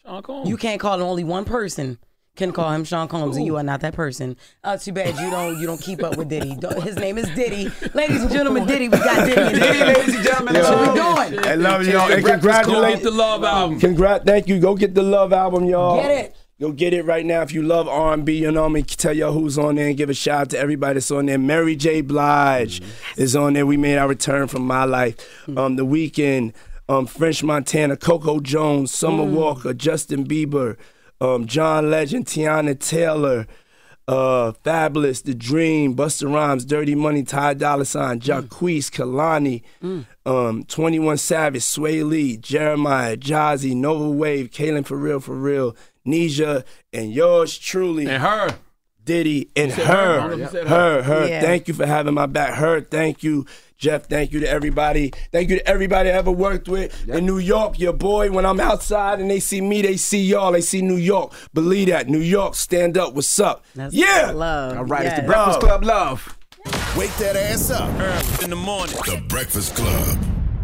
Sean Combs. You can't call him. Only one person can call him Sean Combs, Ooh. and you are not that person. Uh, too bad you don't you don't keep up with Diddy. Don't, his name is Diddy. Ladies and gentlemen, Diddy. We got Diddy and Diddy, ladies and gentlemen. That's what we're doing. I love y'all. And congratulations. Get the Love album. Congrats. Thank you. Go get the Love album, y'all. Get it. Go get it right now. If you love R and B, you know me, tell y'all who's on there and give a shout out to everybody that's on there. Mary J. Blige mm-hmm. is on there. We made our return from My Life. Mm-hmm. Um, The Weeknd, um, French Montana, Coco Jones, Summer mm-hmm. Walker, Justin Bieber, um, John Legend, Tiana Taylor, uh, Fabulous, The Dream, Busta Rhymes, Dirty Money, Ty Dolla Sign, Jacquees, Kalani, mm. um, twenty-one Savage, Sway Lee, Jeremiah, Jazzy, Nova Wave, Kaylin For Real, For Real, Nisha, and yours truly. And her. Diddy, and her. Her, her. her, her. Yeah. Thank you for having my back. Her, thank you. Jeff, thank you to everybody. Thank you to everybody I ever worked with. Yep. In New York, your boy, when I'm outside and they see me, they see y'all. They see New York. Believe that. New York, stand up. What's up? That's yeah. Love. All right, yes. It's the Breakfast Club love. Wake that ass up. In the morning. The Breakfast Club.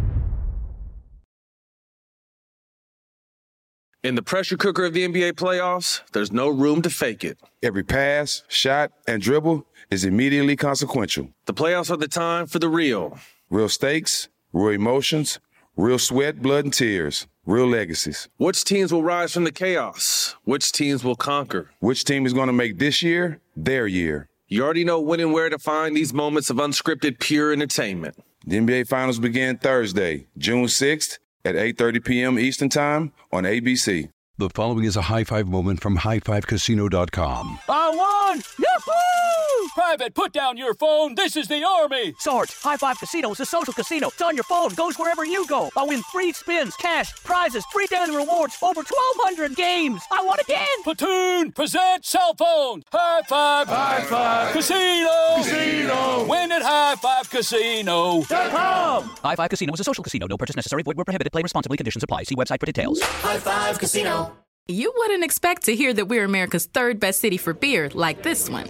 In the pressure cooker of the N B A playoffs, there's no room to fake it. Every pass, shot, and dribble is immediately consequential. The playoffs are the time for the real. Real stakes, real emotions, real sweat, blood, and tears, real legacies. Which teams will rise from the chaos? Which teams will conquer? Which team is going to make this year their year? You already know when and where to find these moments of unscripted, pure entertainment. The N B A Finals begin Thursday, June sixth at eight thirty p.m. Eastern Time on A B C. The following is a high five moment from high five casino dot com. I won! Yahoo! Private, put down your phone. This is the Army. Sarge, High Five Casino is a social casino. It's on your phone. Goes wherever you go. I win free spins, cash, prizes, free daily rewards, over twelve hundred games. I won again. Platoon, present cell phone. High Five. High Five. Casino. Casino. Win at high five casino dot com. High Five Casino is a social casino. No purchase necessary. Void where prohibited. Play responsibly. Conditions apply. See website for details. High Five Casino. You wouldn't expect to hear that we're America's third best city for beer like this one.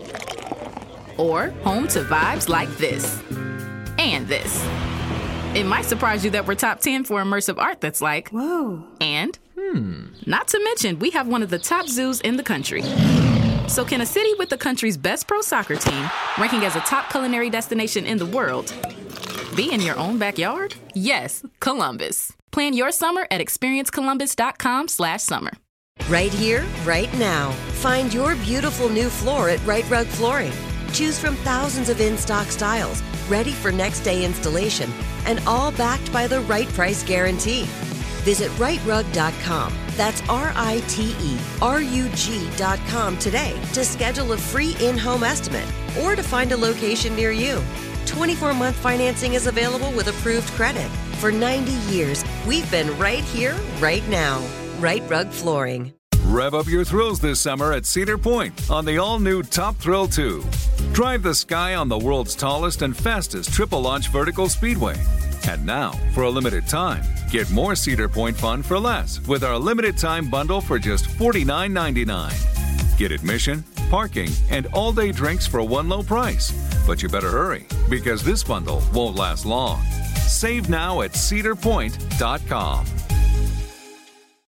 Or home to vibes like this. And this. It might surprise you that we're top ten for immersive art that's like, whoa. And, hmm. Not to mention, we have one of the top zoos in the country. So can a city with the country's best pro soccer team, ranking as a top culinary destination in the world, be in your own backyard? Yes, Columbus. Plan your summer at experience columbus dot com slash summer. Right here, right now. Find your beautiful new floor at Right Rug Flooring. Choose from thousands of in-stock styles, ready for next day installation, and all backed by the right price guarantee. Visit right rug dot com. That's R I T E R U G dot com today to schedule a free in-home estimate or to find a location near you. twenty-four month financing is available with approved credit. For ninety years, we've been right here, right now. Right Rug Flooring. Rev up your thrills this summer at Cedar Point on the all-new Top Thrill two. Drive the sky on the world's tallest and fastest triple-launch vertical speedway. And now, for a limited time, get more Cedar Point fun for less with our limited-time bundle for just forty-nine ninety-nine. Get admission, parking, and all-day drinks for one low price. But you better hurry, because this bundle won't last long. Save now at cedar point dot com.